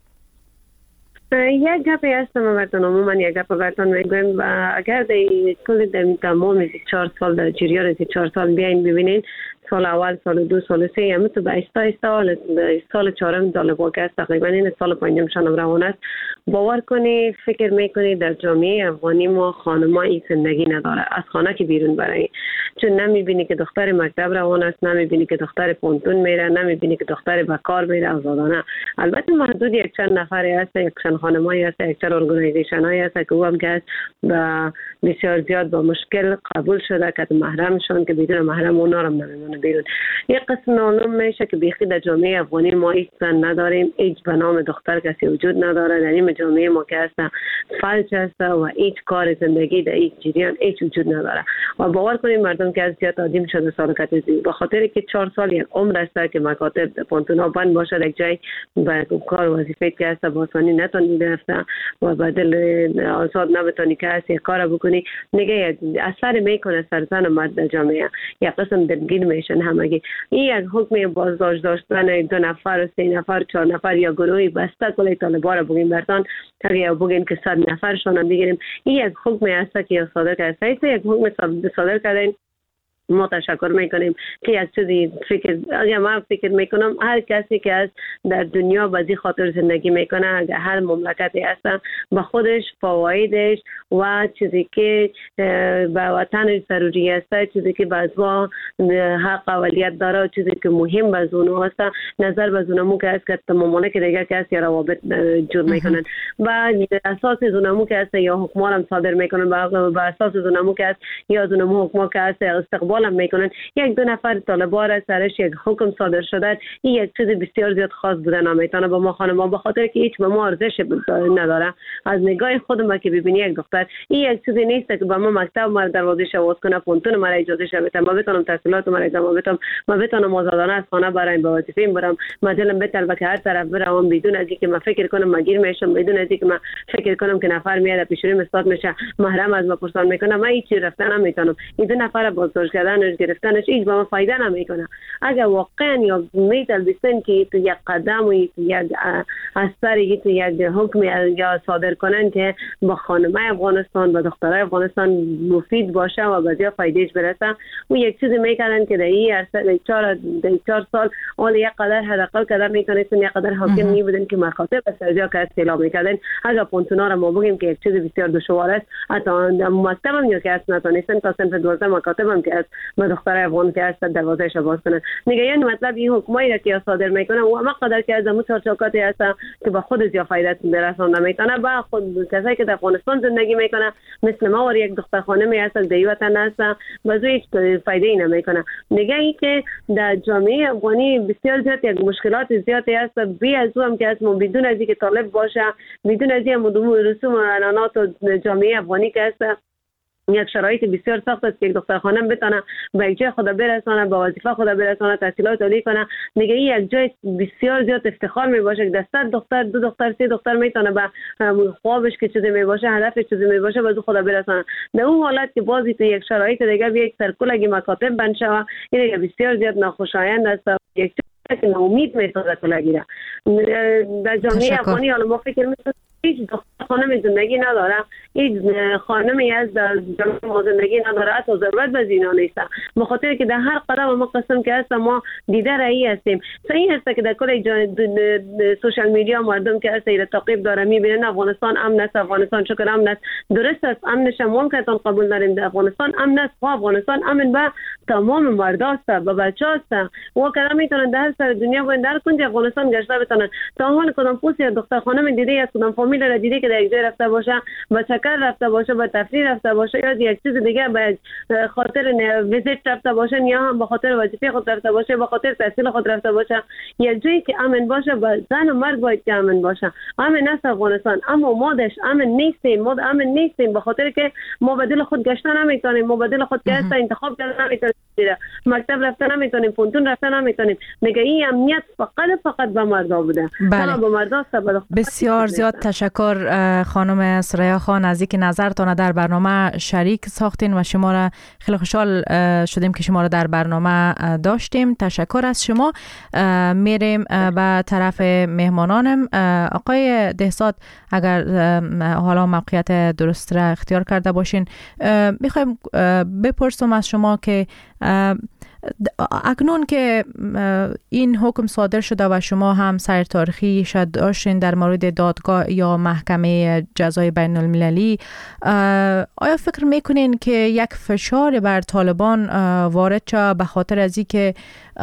یک گپی هست ما براتون عموما یک گپ براتون میگویم و اگر در کل در تمام چهار سال در جریان چهار سال بیاین ببینین، سال اول، سال دو، سال سه، همه تو به ایستا ایستا سال چهارم طالبان که است تقریبا این سال پنجم شان روان است. باور کنی فکر میکنی در جامعه افغانی ما خانما این زندگی نداره از خانه که بیرون برای، چون نمیبینی که دختر مکتب روان است، نمیبینی که دختر پونتون میره، نمیبینی که دختر به کار میره آزادانه. البته محدود یک چند نفری هست، یک چند خانمایی هست، یک چند ارگانایزیشن هایی هست که او هم که با بسیار زیاد با مشکل قبول شده که محرمشون که بدون محرم اونا رو نمیمونه بیرون. یک قسم معلوم میشه که بیخی در جامعه افغانی ما هیچ زن نداریم، هیچ به نام دختر کسی وجود نداره. در این جامعه ما که هست فلج هست و هیچ کار زندگی در هیچ جریان هیچ وجود نداره و باور کنیم مردم که از زیاد عادیم شده سالکت زی به خاطر که چهار سال یک عمر است که مکاتب پونتونا بند باشه، یک جای به کار وظیفه که هست با آسانی نتونی رفته و بدل آزاد نبتونی که هست یک کار بکنی، نگه اثر میکنه سر زن و مرد در جامعه. یک قسم دلگیر میشن همگی. این یک حکم بازداشت داشتن دو نفر، سه نفر، چهار نفر یا گروهی بسته کل طالبان را بگیم برتان اگر بگیم که صد نفرشان هم بگیریم، این یک حکم است که صادر کرده. یک حکم صادر کردن ما تشکر میکنیم که یک چیزی فکر اگر من فکر میکنم هر کسی که از در دنیا بازی خاطر زندگی میکنه، اگر هر مملکتی هست با خودش فوایدش و چیزی که به وطن ضروری است، چیزی که بعضا حق اولیت داره، چیزی که مهم باز اونو هست، نظر باز اونمو که است که تمامونه که دیگه کسی روابط جور میکنن و اساس اونمو که است یا حکم هم صادر میکنن، با اساس اونمو که است یا اونمو حکم که است استقبال دنبالم میکنن. یک دو نفر طالبان را سرش یک حکم صادر شده، این یک چیز بسیار زیاد خاص بوده نمیتونه به ما خانم، به خاطر که هیچ به ما ارزش نداره. از نگاه خودم که ببینی یک دختر، این یک چیزی نیست که به ما مکتب ما دروازه شواز کنه، پونتون ما اجازه شه بده، ما بتونم تحصیلات ما ادامه بدم، ما بتونم آزادانه از خانه برایم به وظیفه برم، ما دلم بتل که هر طرف برم بدون از اینکه ما فکر کنم ما گیر میشم، بدون از اینکه ما فکر کنم که نفر میاد پیش روی استاد میشه محرم از ما پرسان میکنه، ما هیچ رفتن نمیتونم. این دو نفر بازداشت کردنش گرفتنش هیچ به ما فایده نمیکنه. اگر واقعا یا میتل بستن که تو یک قدم و یک اثر یک یک حکم یا صادر کنن که با خانمای افغانستان با دخترای افغانستان مفید باشه و بازی فایدهش برسه، و یک چیزی میکنن که در این عرصه چهار چهار سال اول یک قدر حداقل قدر میتونستن یک قدر حاکم می بودن که مکاتب سرجا که استعلام میکردن. اگر پونتونا را ما بگیم که یک چیز بسیار دشوار است، حتی مکتب هم یا که است نتونستن تا صنف دوازده مکاتب هم که است با دخترای افغان که است دروازه‌اش باز کنن. میگه یعنی مطلب این حکمایی را که صادر میکنن و ما قدر که از مو چارچوکاتی هست که با خود زیاد فایده برسونده میتونه، با خود کسایی که در افغانستان زندگی میکنه مثل ما و یک دختر خانمی هست در وطن هست باز هیچ فایده ای نمیکنه. میگه این که در جامعه افغانی بسیار زیاد یک مشکلات زیادی هست، بی از اون که اسمو بدون از اینکه طالب باشه، بدون از این رسوم و اعلانات جامعه افغانی که هست یک شرایط بسیار سخت است که یک دختر خانم بتونه به یک جای خود برسونه، به وظیفه خود برسونه، تحصیلات عالی کنه. میگه این یک جای بسیار زیاد افتخار می باشه که دسته دختر دو دختر سه دختر میتونه به خوابش که چیزی می باشه، هدفش چیزی می باشه به خود برسونه. در اون حالت که بازی تو یک شرایط دیگه یک سرکلگی مکاتب بند شوه، این بسیار زیاد ناخوشایند است. یک که ناامید میسازه کلگی را در جامعه افغانی. حالا ما فکر میکنم هیچ دختر خانم زندگی نداره، هیچ خانمی از در جامعه ما زندگی نداره، حتی ضرورت به زینا نیست، به خاطر که در هر قدم ما قسم که هست ما دیده رایی هستیم. صحیح هست که در کل سوشال میدیا مردم که هست ایره تعقیب داره میبینن افغانستان امن است، افغانستان شکر امن است. درست است، امنش هم که تون قبول داریم، در افغانستان امن است، و افغانستان امن به تمام مرداست، به بچه‌هاست و کلام میتونن در سر دنیا و در کنج افغانستان گشته بتونن. تا حال کدام پوسی دختر خانم دیده یا کدام فامیل را دیده که در یک جای رفته باشه، با چکر رفته باشه، با تفریح رفته باشه، یا یک چیز دیگه به خاطر ویزیت رفته باشه، یا هم به خاطر وظیفه خود رفته باشه، به خاطر تحصیل خود رفته باشه، یک جایی که امن باشه، با زن و مرد باید که امن باشه. امن است افغانستان، اما ما داش امن نیستیم، ما امن نیستیم به خاطر که ما بدل خود گشتن نمیتونیم، ما بدل خود که انتخاب کردن نمیتونیم، مکتب رفتن نمیتونیم، پونتون رفتن نمیتونیم. میگه این امنیت فقط فقط به مردا بوده. بله. به مردا بسیار زیاد تشکر خانم سریا خان از اینکه نظرتان در برنامه شریک ساختین و شما را خیلی خوشحال شدیم که شما را در برنامه داشتیم. تشکر از شما. میریم به طرف مهمانانم. آقای دهساد اگر حالا موقعیت درست را اختیار کرده باشین، میخوایم بپرسم از شما که اکنون که این حکم صادر شده و شما هم سیر تاریخی شد داشتین در مورد دادگاه یا محکمه جزای بین المللی، آیا فکر میکنین که یک فشار بر طالبان وارد شد به خاطر از این که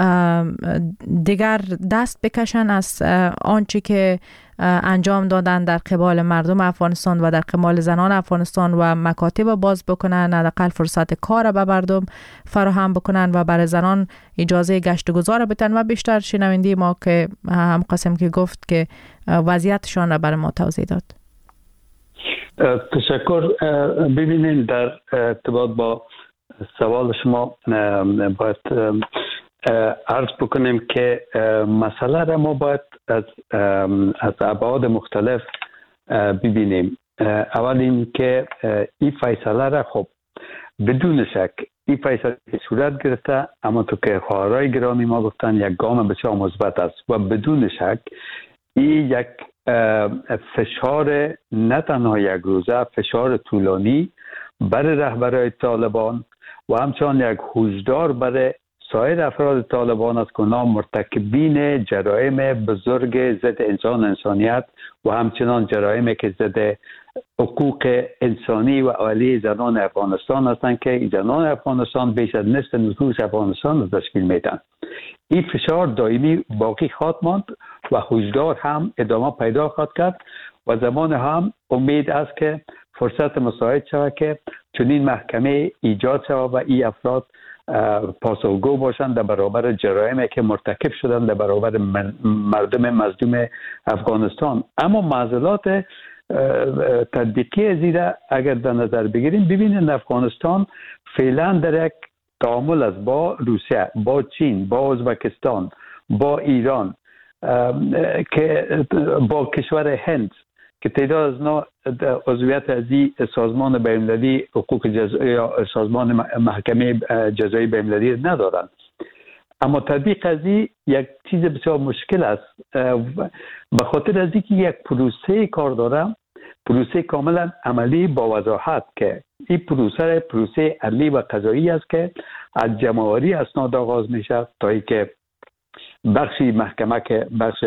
دیگر دست بکشن از آنچه که انجام دادن در قبال مردم افغانستان و در قبال زنان افغانستان و مکاتب باز بکنن، حداقل فرصت کار به مردم فراهم بکنن و برای زنان اجازه گشت و گذار بدن و بیشتر شنونده ما که هم قسم که گفت که وضعیتشان را برای ما توضیح داد. تشکر. ببینید در ارتباط با سوال شما باید عرض بکنیم که مسئله را ما باید از از ابعاد مختلف ببینیم. اول این که این فیصله را خب بدون شک این فیصله صورت گرفته، اما تو که خواهرای گرامی ما گفتن یک گام بسیار مثبت است و بدون شک این یک فشار نه تنها یک روزه، فشار طولانی برای رهبرای طالبان و همچنان یک هشدار برای سایر افراد طالبان است که اونا مرتکبین جرایم بزرگ ضد انسان انسانیت و همچنان جرایمی که ضد حقوق انسانی و عالی زنان افغانستان هستند که زنان افغانستان بیش از نصف نفوس افغانستان را تشکیل میدن. این فشار دائمی باقی خواهد ماند و هشدار هم ادامه پیدا خواهد کرد و زمان هم امید است که فرصت مساعد شود که چنین محکمه ایجاد شود و این افراد پاسخگو باشند در برابر جرایمی که مرتکب شدند در برابر مردم مظلوم افغانستان. اما معضلات تطبیقی زیرا اگر در نظر بگیریم، ببینید افغانستان فعلا در یک تعامل است با روسیه، با چین، با ازبکستان، با ایران، که با کشور هند که تعداد از اینا عضویت از سازمان بین‌المللی حقوق جزایی یا سازمان محکمه جزایی بین‌المللی ندارند. اما تطبیق از این یک چیز بسیار مشکل است، به خاطر از اینکه یک پروسه کار داره، پروسه کاملا عملی با وضاحت، که این پروسه پروسه عدلی و قضایی است که از جمع‌آوری اسناد آغاز میشه تا اینکه بخشی محکمه که بخش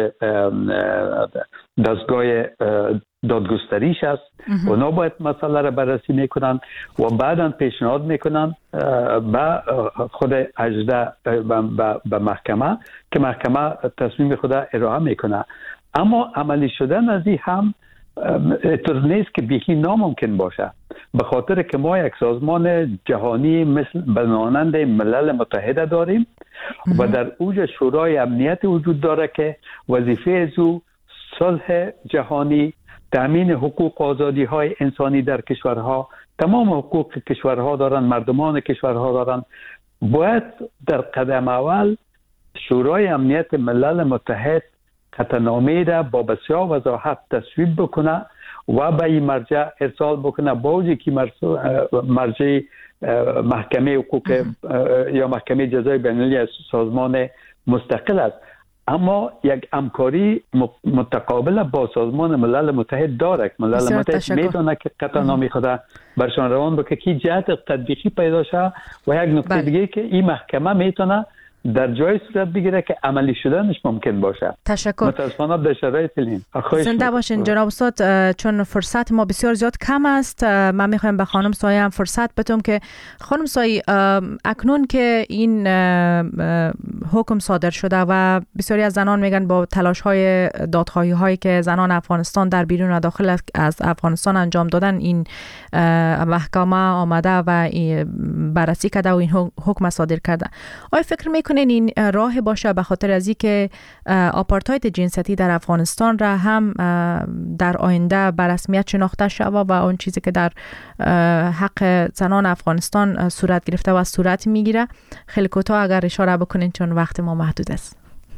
دستگاه دادگستریش است، اونا باید مسئله را بررسی میکنن و بعدا پیشنهاد میکنن به خود اجرا به محکمه که محکمه تصمیم خود ارائه میکنه. اما عملی شدن از این هم اطور نیست که بیخی ناممکن باشه، به خاطر که ما یک سازمان جهانی مثل بمانند ملل متحد داریم و در اوج شورای امنیت وجود داره که وظیفه از او صلح جهانی، تامین حقوق و آزادی های انسانی در کشورها، تمام حقوق کشورها دارن، مردمان کشورها دارن. باید در قدم اول شورای امنیت ملل متحد قطعنامه را با بسیار وضاحت تصویب بکنه و به این مرجع ارسال بکنه، با وجودی که مرجع محکمه حقوق یا محکمه جزای بین‌المللی سازمان مستقل است، اما یک همکاری متقابل با سازمان ملل متحد داره. ملل متحد میدونه که قطعنامه خود برشان روان بکنه که جهت تطبیقی پیدا شه و یک نکته دیگه که این محکمه میتونه در جای صورت بگیره که عملی شدنش ممکن باشه. تشکر. متاسفانه در شرایط این. زنده باشین جناب استاد. چون فرصت ما بسیار زیاد کم است، من میخوایم به خانم سایه هم فرصت بدم که خانم سایه، اکنون که این حکم صادر شده و بسیاری از زنان میگن با تلاش های دادخواهی هایی که زنان افغانستان در بیرون و داخل از افغانستان انجام دادن، این محکمه آمده و بررسی کرده و این حکم صادر کرده، آیا فکر میکنید این راه باشه به خاطر از اینکه آپارتاید جنسیتی در افغانستان را هم در آینده به رسمیت شناخته شود و اون چیزی که در حق زنان افغانستان صورت گرفته و صورت میگیره؟ خیلی کوتاه اگر اشاره بکنین چون وقت ما محدود است.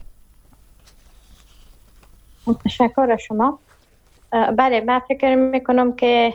تشکر از شما. بله، من فکر میکنم که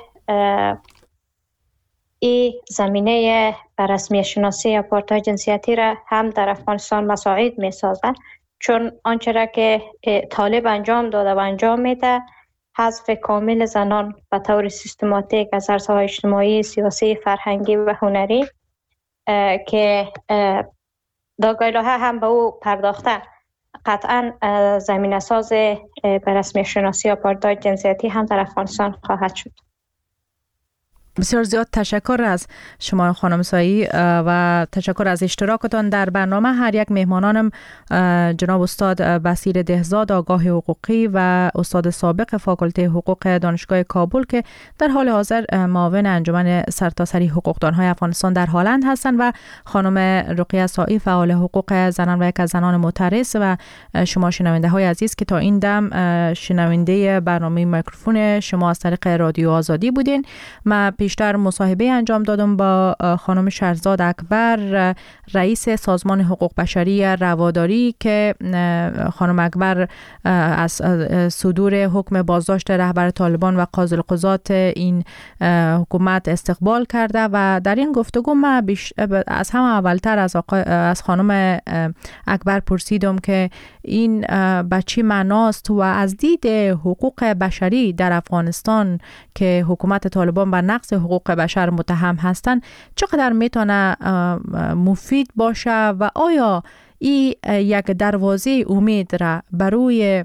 این زمینه رسمی شناسی آپارتاید جنسیتی را هم در افغانستان مساعد می سازد، چون آنچه را که طالب انجام داده و انجام میده حذف کامل زنان به طور سیستماتیک از عرصه‌های اجتماعی، سیاسی، فرهنگی و هنری که دادگاه هم به او پرداخته، قطعا زمینه ساز به رسمی شناسی آپارتاید جنسیتی هم در افغانستان خواهد شد. بسیار زیاد تشکر از شما خانم سایی و تشکر از اشتراکتان در برنامه. هر یک مهمانانم جناب استاد بصیر دهزاد، آگاه حقوقی و استاد سابق فاکولته حقوق دانشگاه کابل که در حال حاضر معاون انجمن سرتاسری حقوقدانهای افغانستان در هلند هستند، و خانم رقیه سایی، فعال حقوق زنان و یک از زنان معترض، و شما شنونده های عزیز که تا این دم شنونده برنامه میکروفون شما از طریق رادیو آزادی بودین. ما پیشتر مصاحبه انجام دادم با خانم شهرزاد اکبر، رئیس سازمان حقوق بشری رواداری، که خانم اکبر از صدور حکم بازداشت رهبر طالبان و قاضی القضات این حکومت استقبال کرده و در این گفتگو من از همه اولتر از, از خانم اکبر پرسیدم که این به چی معناست و از دید حقوق بشری در افغانستان که حکومت طالبان بر نقض حقوق بشر متهم هستند چقدر میتونه مفید باشه و آیا این یک دروازه امید را برای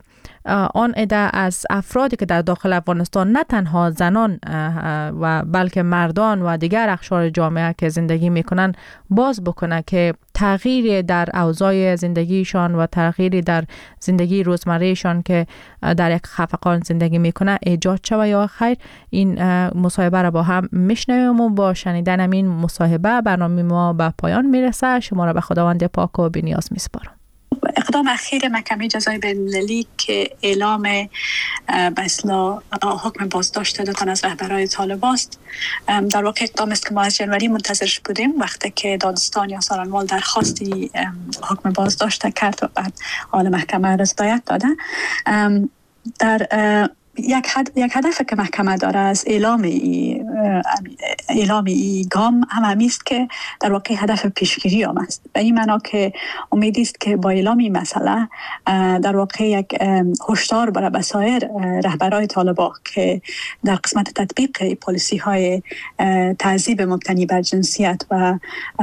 آن عده از افرادی که در داخل افغانستان نه تنها زنان و بلکه مردان و دیگر اقشار جامعه که زندگی میکنن باز بکنه که تغییری در اوضاع زندگیشان و تغییری در زندگی روزمرهشان که در یک خفقان زندگی میکنه ایجاد شود یا خیر. این مصاحبه را با هم میشنویم و با شنیدن این مصاحبه برنامه ما به پایان میرسه. شما را به خداوند پاک و بی‌نیاز میسپارم. اقدام اخیر محکمه جزای بین‌المللی که اعلام به اصطلاح حکم بازداشت دو تن از رهبران طالبان است، در واقع اقدام است که ما از جنوری منتظرش بودیم، وقتی که دادستان یا سارنوال درخواستی حکم بازداشت کرد و بعد حال محکمه رضایت داده. در یک حد، یک هدف که محکمه داره از اعلام ای اعلام ای گام هم همیست که در واقع هدف پیشگیری هم است. به این معنا که امید است که با اعلام این مسئله در واقع یک هشدار برای بسایر رهبران طالبان که در قسمت تطبیق پالیسی های تعذیب مبتنی بر جنسیت و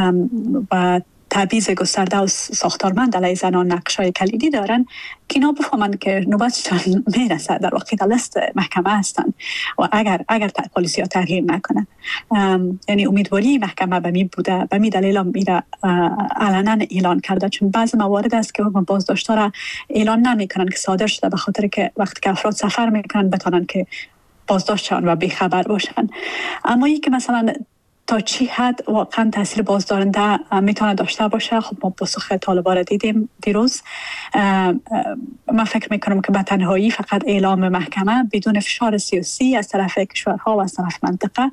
و تبعیض گسترده و ساختارمند علیه زنان نقش‌های کلیدی دارن که اینا بفهمند که نوبتشان میرسه، در واقع در لیست محکمه هستن و اگر اگر پالیسی ها تغییر نکنه، یعنی امیدواری محکمه به می بوده، به می دلیل میره علنا اعلان کرده، چون بعضی موارد است که حکم بازداشت را اعلان نمیکنن که صادر شده، به خاطر که وقتی که افراد سفر میکنن بتونن که بازداشت شون و بیخبر باشن. اما این که مثلا تا چی حد واقعا تاثیر بازدارنده میتونه داشته باشه، خب ما پاسخ طالبان را دیدیم دیروز. من فکر میکنم که به تنهایی فقط اعلام محکمه بدون فشار سیاسی از طرف کشورها و از طرف منطقه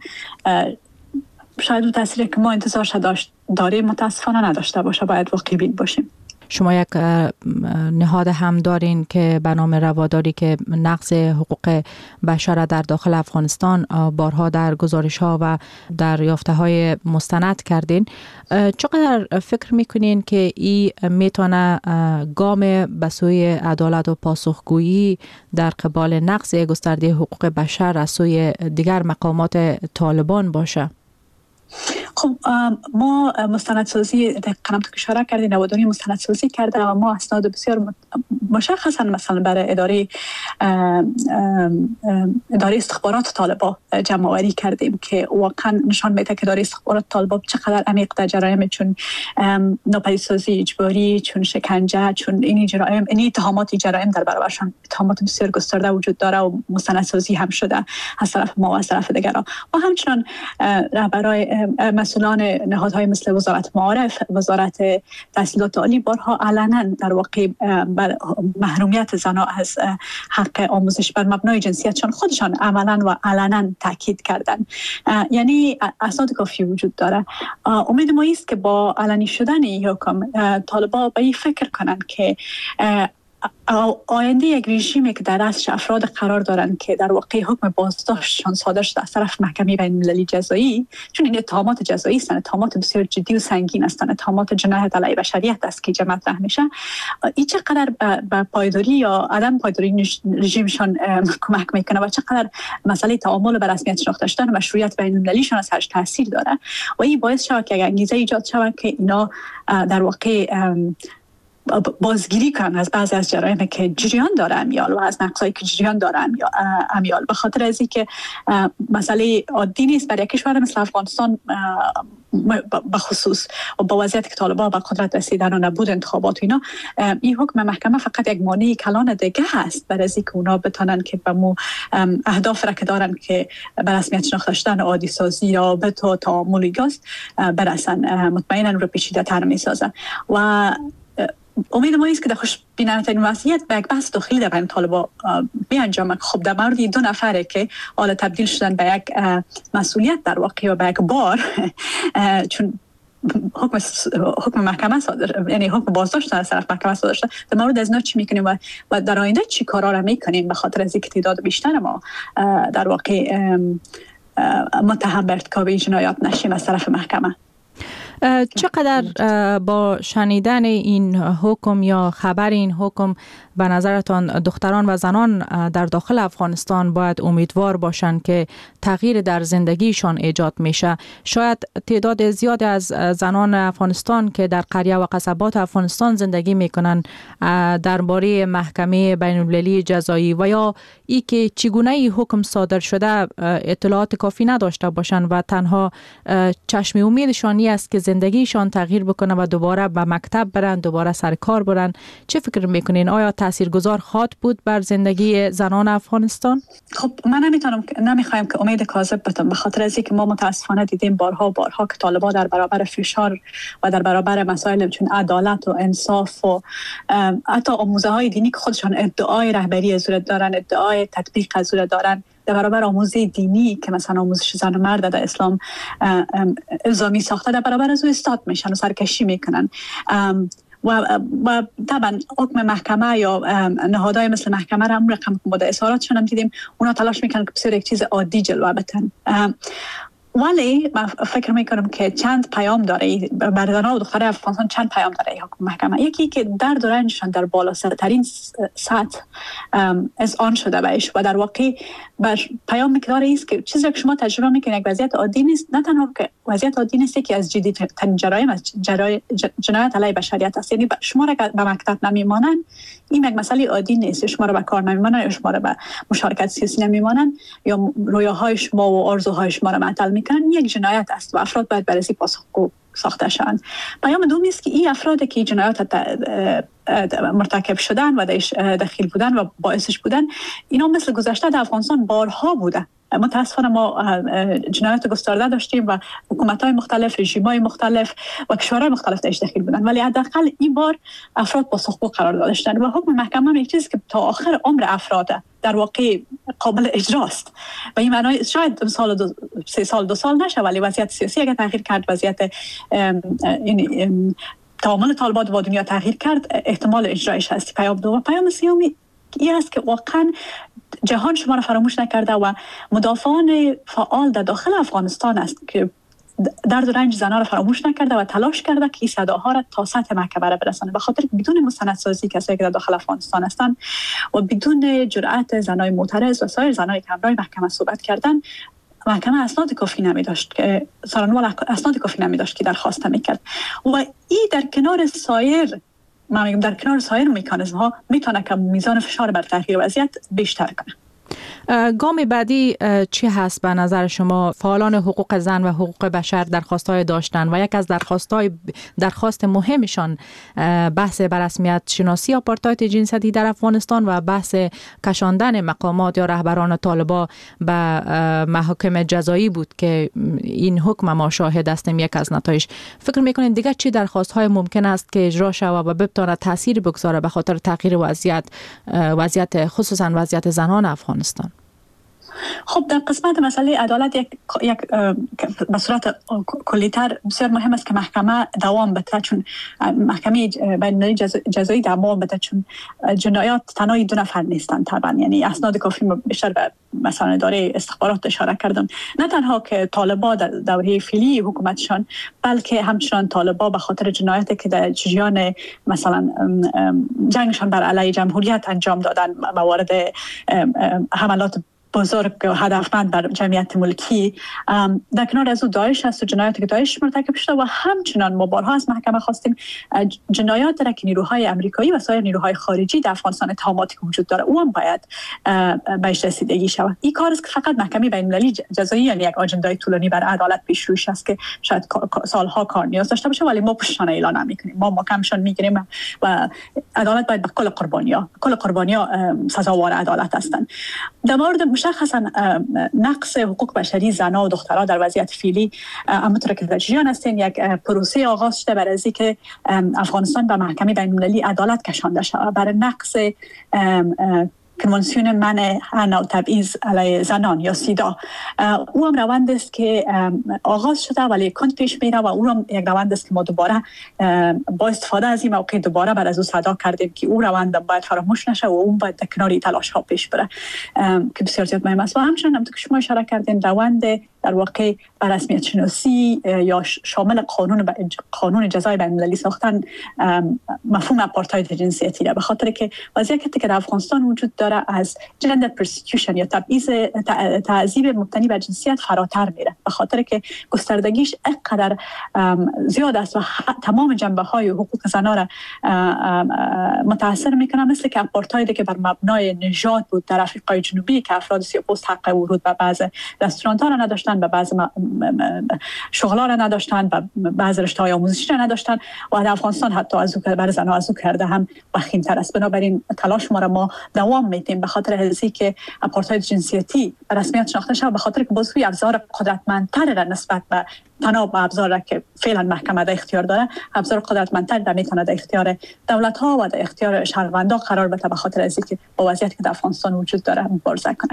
شاید اون تاثیری که ما انتظارش داریم متاسفانه نداشته باشه. باید واقعی بین باشیم. شما یک نهاد هم دارین که به نام رواداری که نقض حقوق بشر در داخل افغانستان بارها در گزارش ها و در یافته های مستند کردین. چقدر فکر میکنین که این میتونه گام به سوی عدالت و پاسخگویی در قبال نقض گسترده حقوق بشر از سوی دیگر مقامات طالبان باشه؟ خب ما مستندسازی قنم تو اشاره کردیم، نواداری مستندسازی کرده و ما اسناد بسیار مشخصا مثلا برای اداره اداره استخبارات طالبان جمع آوری کردیم که واقعا نشان میده که اداره استخبارات طالبان چقدر عمیق در جرایم چون ناپدیدسازی اجباری، چون شکنجه، چون این جرایم، این اتهامات جرایم در برابرشان اتهامات بسیار گسترده وجود داره و مستندسازی هم شده از طرف ما و از طرف دیگران. و همچنان رهبران مسئولان نهادهای مثل وزارت معارف، وزارت تحصیلات عالی بارها علنا در واقع بر محرومیت زنان از حق آموزش بر مبنای جنسیتشان خودشان عملا و علنا تاکید کردن. یعنی اسناد کافی وجود داره. امید ما است که با علنی شدن این حکم طالبان به این فکر کنند که آینده یک رژیمی که در دستش افراد قرار دارند که در واقع حکم بازداشتشان صادر شده از طرف محکمه بین‌المللی جزایی، چون این اتهامات جزایی هستند، اتهامات بسیار جدی و سنگین هستند، اتهامات جنایت علیه بشریت است که مطرح میشه. این چقدر به پایداری یا عدم پایداری رژیمشان کمک میکنه و چقدر مسئله تعامل به رسمیت شناخته شدن و مشروعیت بین‌المللیشان از هرش تاثیر داره و این باعث شود که انگیزه ایجاد شود که اینا در واقع بازگیری کنن از بعضی از جرایم که جریان داره امیال و از نقصایی که جریان داره امیال. به خاطر از اینکه مسئله عادی نیست برای کشور مثل افغانستان به خصوص و با وضعیت که طالبان به قدرت رسیدن و نبود انتخابات و اینا، این حکم محکمه فقط یک مانع کلان دیگه هست برای از اینکه اونا بتونن که به مو اهداف را که دارن که به رسمیت شناخته شدن عادی سازی یا به تو تعامل ایگاست برسن، مطمئنا رو پیچیده تر میسازن. و امید ما است که در خوش بینانه وضعیت به یک بحث داخلی در بین طالبان بیانجامه. خب در مورد دو نفره که حالا تبدیل شدن به یک مسئولیت در واقع و به یک بار، چون حکم حکم محکمه صادر، یعنی حکم بازداشت از طرف محکمه صادر شده، در مورد از اینا چی میکنیم و و در آینده چی کارا را میکنیم به خاطر از اینکه تعداد بیشتر ما در واقع متهم به ارتکاب جنایات نشیم از طرف محکمه. چقدر با شنیدن این حکم یا خبر این حکم به نظرتان دختران و زنان در داخل افغانستان باید امیدوار باشند که تغییر در زندگیشان ایجاد میشه؟ شاید تعداد زیادی از زنان افغانستان که در قریه و قصبات افغانستان زندگی میکنن درباره محکمه بین المللی جزایی و یا ای که چگونه ای حکم صادر شده اطلاعات کافی نداشته باشند و تنها چشم امیدشان است که زندگیشان تغییر بکنه و دوباره به مکتب برن، دوباره سر کار برن. چه فکر میکنین؟ آیا تاثیرگذار خواهد بود بر زندگی زنان افغانستان؟ خب من نمیتونم نمیخوایم که امید کاذب بدم، به خاطر از اینکه ما متاسفانه دیدیم بارها بارها که طالبان در برابر فشار و در برابر مسائل چون عدالت و انصاف و حتی آموزه های دینی که خودشان ادعای رهبری از دارن، ادعای تطبیق از دارن، در برابر آموزه دینی که مثلا آموزش زن و مرد در اسلام الزامی ساخته، در برابر از او استاد میشن و سرکشی میکنن. و و طبعا حکم محکمه یا نهادهای مثل محکمه را هم رقم که در اظهاراتشون هم دیدیم اونا تلاش میکنن که بسیار یک چیز عادی جلوه بدن. ولی من فکر میکنم که چند پیام داره بر زنان و دختران افغانستان، چند پیام داره این حکم محکمه. یکی که درد و رنجشان در بالاترین سطح از آن شده بهش و در واقع بر پیام میکداره است که چیزی که شما تجربه میکنید یک وضعیت عادی نیست. نه تنها که وضعیت عادی نیست که از جدی ترین جرایم از جنایت علیه بشریت است، یعنی شما را به مکتب نمیمانن این یک مسئله عادی نیست. شما را به کار نمیمانن یا شما را به مشارکت سیاسی نمیمانن یا رویاهای شما و آرزوهای شما را معطل میکنن، یک جنایت است و افراد باید بررسی پاسخگو ساخته شوند. پیام دوم است که این افرادی که جنایات مرتکب شدن و درش دخیل بودن و باعثش بودن، اینا مثل گذشته در افغانستان بارها بوده. متاسفانه ما جنایات گسترده داشتیم و حکومت‌های مختلف، رژیم‌های مختلف و کشورهای مختلف درش دخیل بودن، ولی حداقل این بار افراد پاسخگو قرار داده شدند و حکم محکمه یک چیزی که تا آخر عمر افراد در واقع قابل اجراست و این معنی شاید سال دو سه سال دو سال نشه، ولی وضعیت سیاسی اگر تغییر کرد، وضعیت یعنی تعامل طالبان با دنیا تغییر کرد، احتمال اجرایش هست. پیام دوم. پیام سومی این است که واقعا جهان شما را فراموش نکرده و مدافعان فعال در داخل افغانستان است که درد و رنج زنان را فراموش نکرده و تلاش کرده که این صداها را تا سطح محکمه را برسانه، به خاطر بدون مستندسازی کسایی که در داخل افغانستان هستند و بدون جرأت زنای معترض و سایر زنای که همراه محکمه صحبت کردن، محکمه اسناد کافی نمی داشت که سارنوال اسناد کافی نمی داشت که درخواست میکرد و این در کنار سایر من میگم در کنار سایر مکانیزم ها میتونه که میزان فشار بر تغییر وضعیت بیشتر کنه. گام بعدی چی هست به نظر شما؟ فعالان حقوق زن و حقوق بشر درخواست‌های داشتن و یک از درخواست‌های درخواست مهمشان بحث به رسمیت شناسی آپارتاید جنسیتی در افغانستان و بحث کشاندن مقامات یا رهبران طالبان به محاکم جزایی بود که این حکم ما شاهد هستیم یک از نتایج. فکر میکنین دیگه چی درخواست‌های ممکن است که اجرا شود و بتونه تاثیر بگذاره به خاطر تغییر وضعیت وضعیت خصوصا وضعیت زنان افغانستان؟ خب در قسمت مسئله عدالت یک یک به صورت کلی‌تر بسیار مهم است که محکمه دوام بده، چون محکمه بین المللی جزایی دوام بده، چون جنایات تنها دو نفر نیستند طبعا، یعنی اسناد کافی بیشتر به مثلا اداره استخبارات اشاره کردم، نه تنها که طالبان در دوره فعلی حکومتشان بلکه همچنان طالبان به خاطر جنایاتی که در جریان مثلا جنگشان بر علیه جمهوریت انجام دادن، موارد حملات بزرگ و هدفمند بر جمعیت ملکی، در کنار از او داعش هست و جنایاتی که داعش مرتکب شده و همچنان ما بارها از محکمه خواستیم جنایات را که نیروهای امریکایی و سایر نیروهای خارجی در افغانستان اتهاماتی که وجود داره او هم باید بهش رسیدگی شود. این کار است که فقط محکمه بین المللی جزایی یعنی یک آجندای طولانی بر عدالت پیش روش است که شاید سالها کار نیاز داشته باشه، ولی ما پشتانه اعلان نمی‌کنیم، ما محکمشان می‌گیریم و عدالت باید به کل قربانی‌ها کل قربانی‌ها سزاوار عدالت هستند. در مورد مشخصا نقص حقوق بشری زنان و دختران در وضعیت فعلی همونطور که در جریان هستین، یک پروسه آغاز شده برای اینکه افغانستان به محکمه بین المللی عدالت کشانده شود برای نقص کنوانسیون منع حنا و تبعیض علیه زنان یا سیدا. او هم روند است که آغاز شده ولی کند پیش میره و او هم یک روند است که ما دوباره با استفاده از این موقع دوباره بر از او صدا کردیم که او روند باید فراموش نشه و اون باید در کنار تلاش ها پیش بره که بسیار زیاد مهم است. و همچنین هم که شما اشاره کردین روند در واقع به رسمیت شناسی یا شامل قانون قانون جزای بین‌المللی ساختن مفهوم آپارتاید جنسیتی را، به خاطر که وضعیتی که در افغانستان وجود داره از جندر پرسیکیوشن یا تبعیض تعذیب مبتنی بر جنسیت فراتر میره، به خاطر که گستردگیش اینقدر زیاد است و تمام جنبه‌های حقوق زنان را متاثر میکنه، مثل که آپارتایدی که بر مبنای نژاد بود در آفریقای جنوبی که افراد سیاه‌پوست حق ورود به بعض رستوران‌ها را نداشتن، به بعض شغل‌ها را نداشتن، و بعض رشته‌های آموزشی را نداشتن، و در افغانستان حتی از او بر زن‌ها از او کرده هم وخیم‌تر است. بنابراین تلاش ما را ما دوام میدیم به خاطر هزی که آپارتاید جنسیتی به رسمیت شناخته شود، به خاطر که بازوی ابزار قدرتمندتر را نسبت به تناب ابزار را که فعلا محکمه در اختیار داره، ابزار قدرتمندتر در میتونه در اختیار دولت‌ها و در اختیار شهروندان قرار بده، به خاطر از اینکه با وضعیتی که در افغانستان وجود داره مبارزه کنه.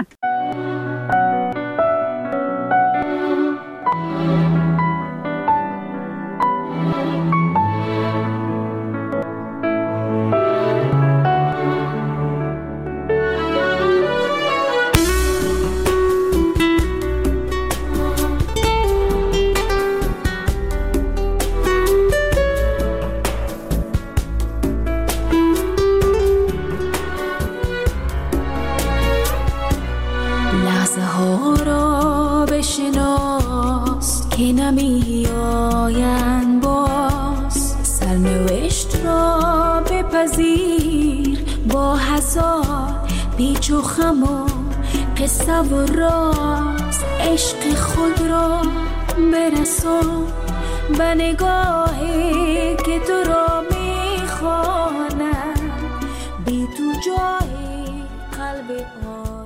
که نمی آین باز، سرنوشت را بپذیر با هزار پیچ و خم و قصه و راز، عشق خود را برسان به نگاهی که تو را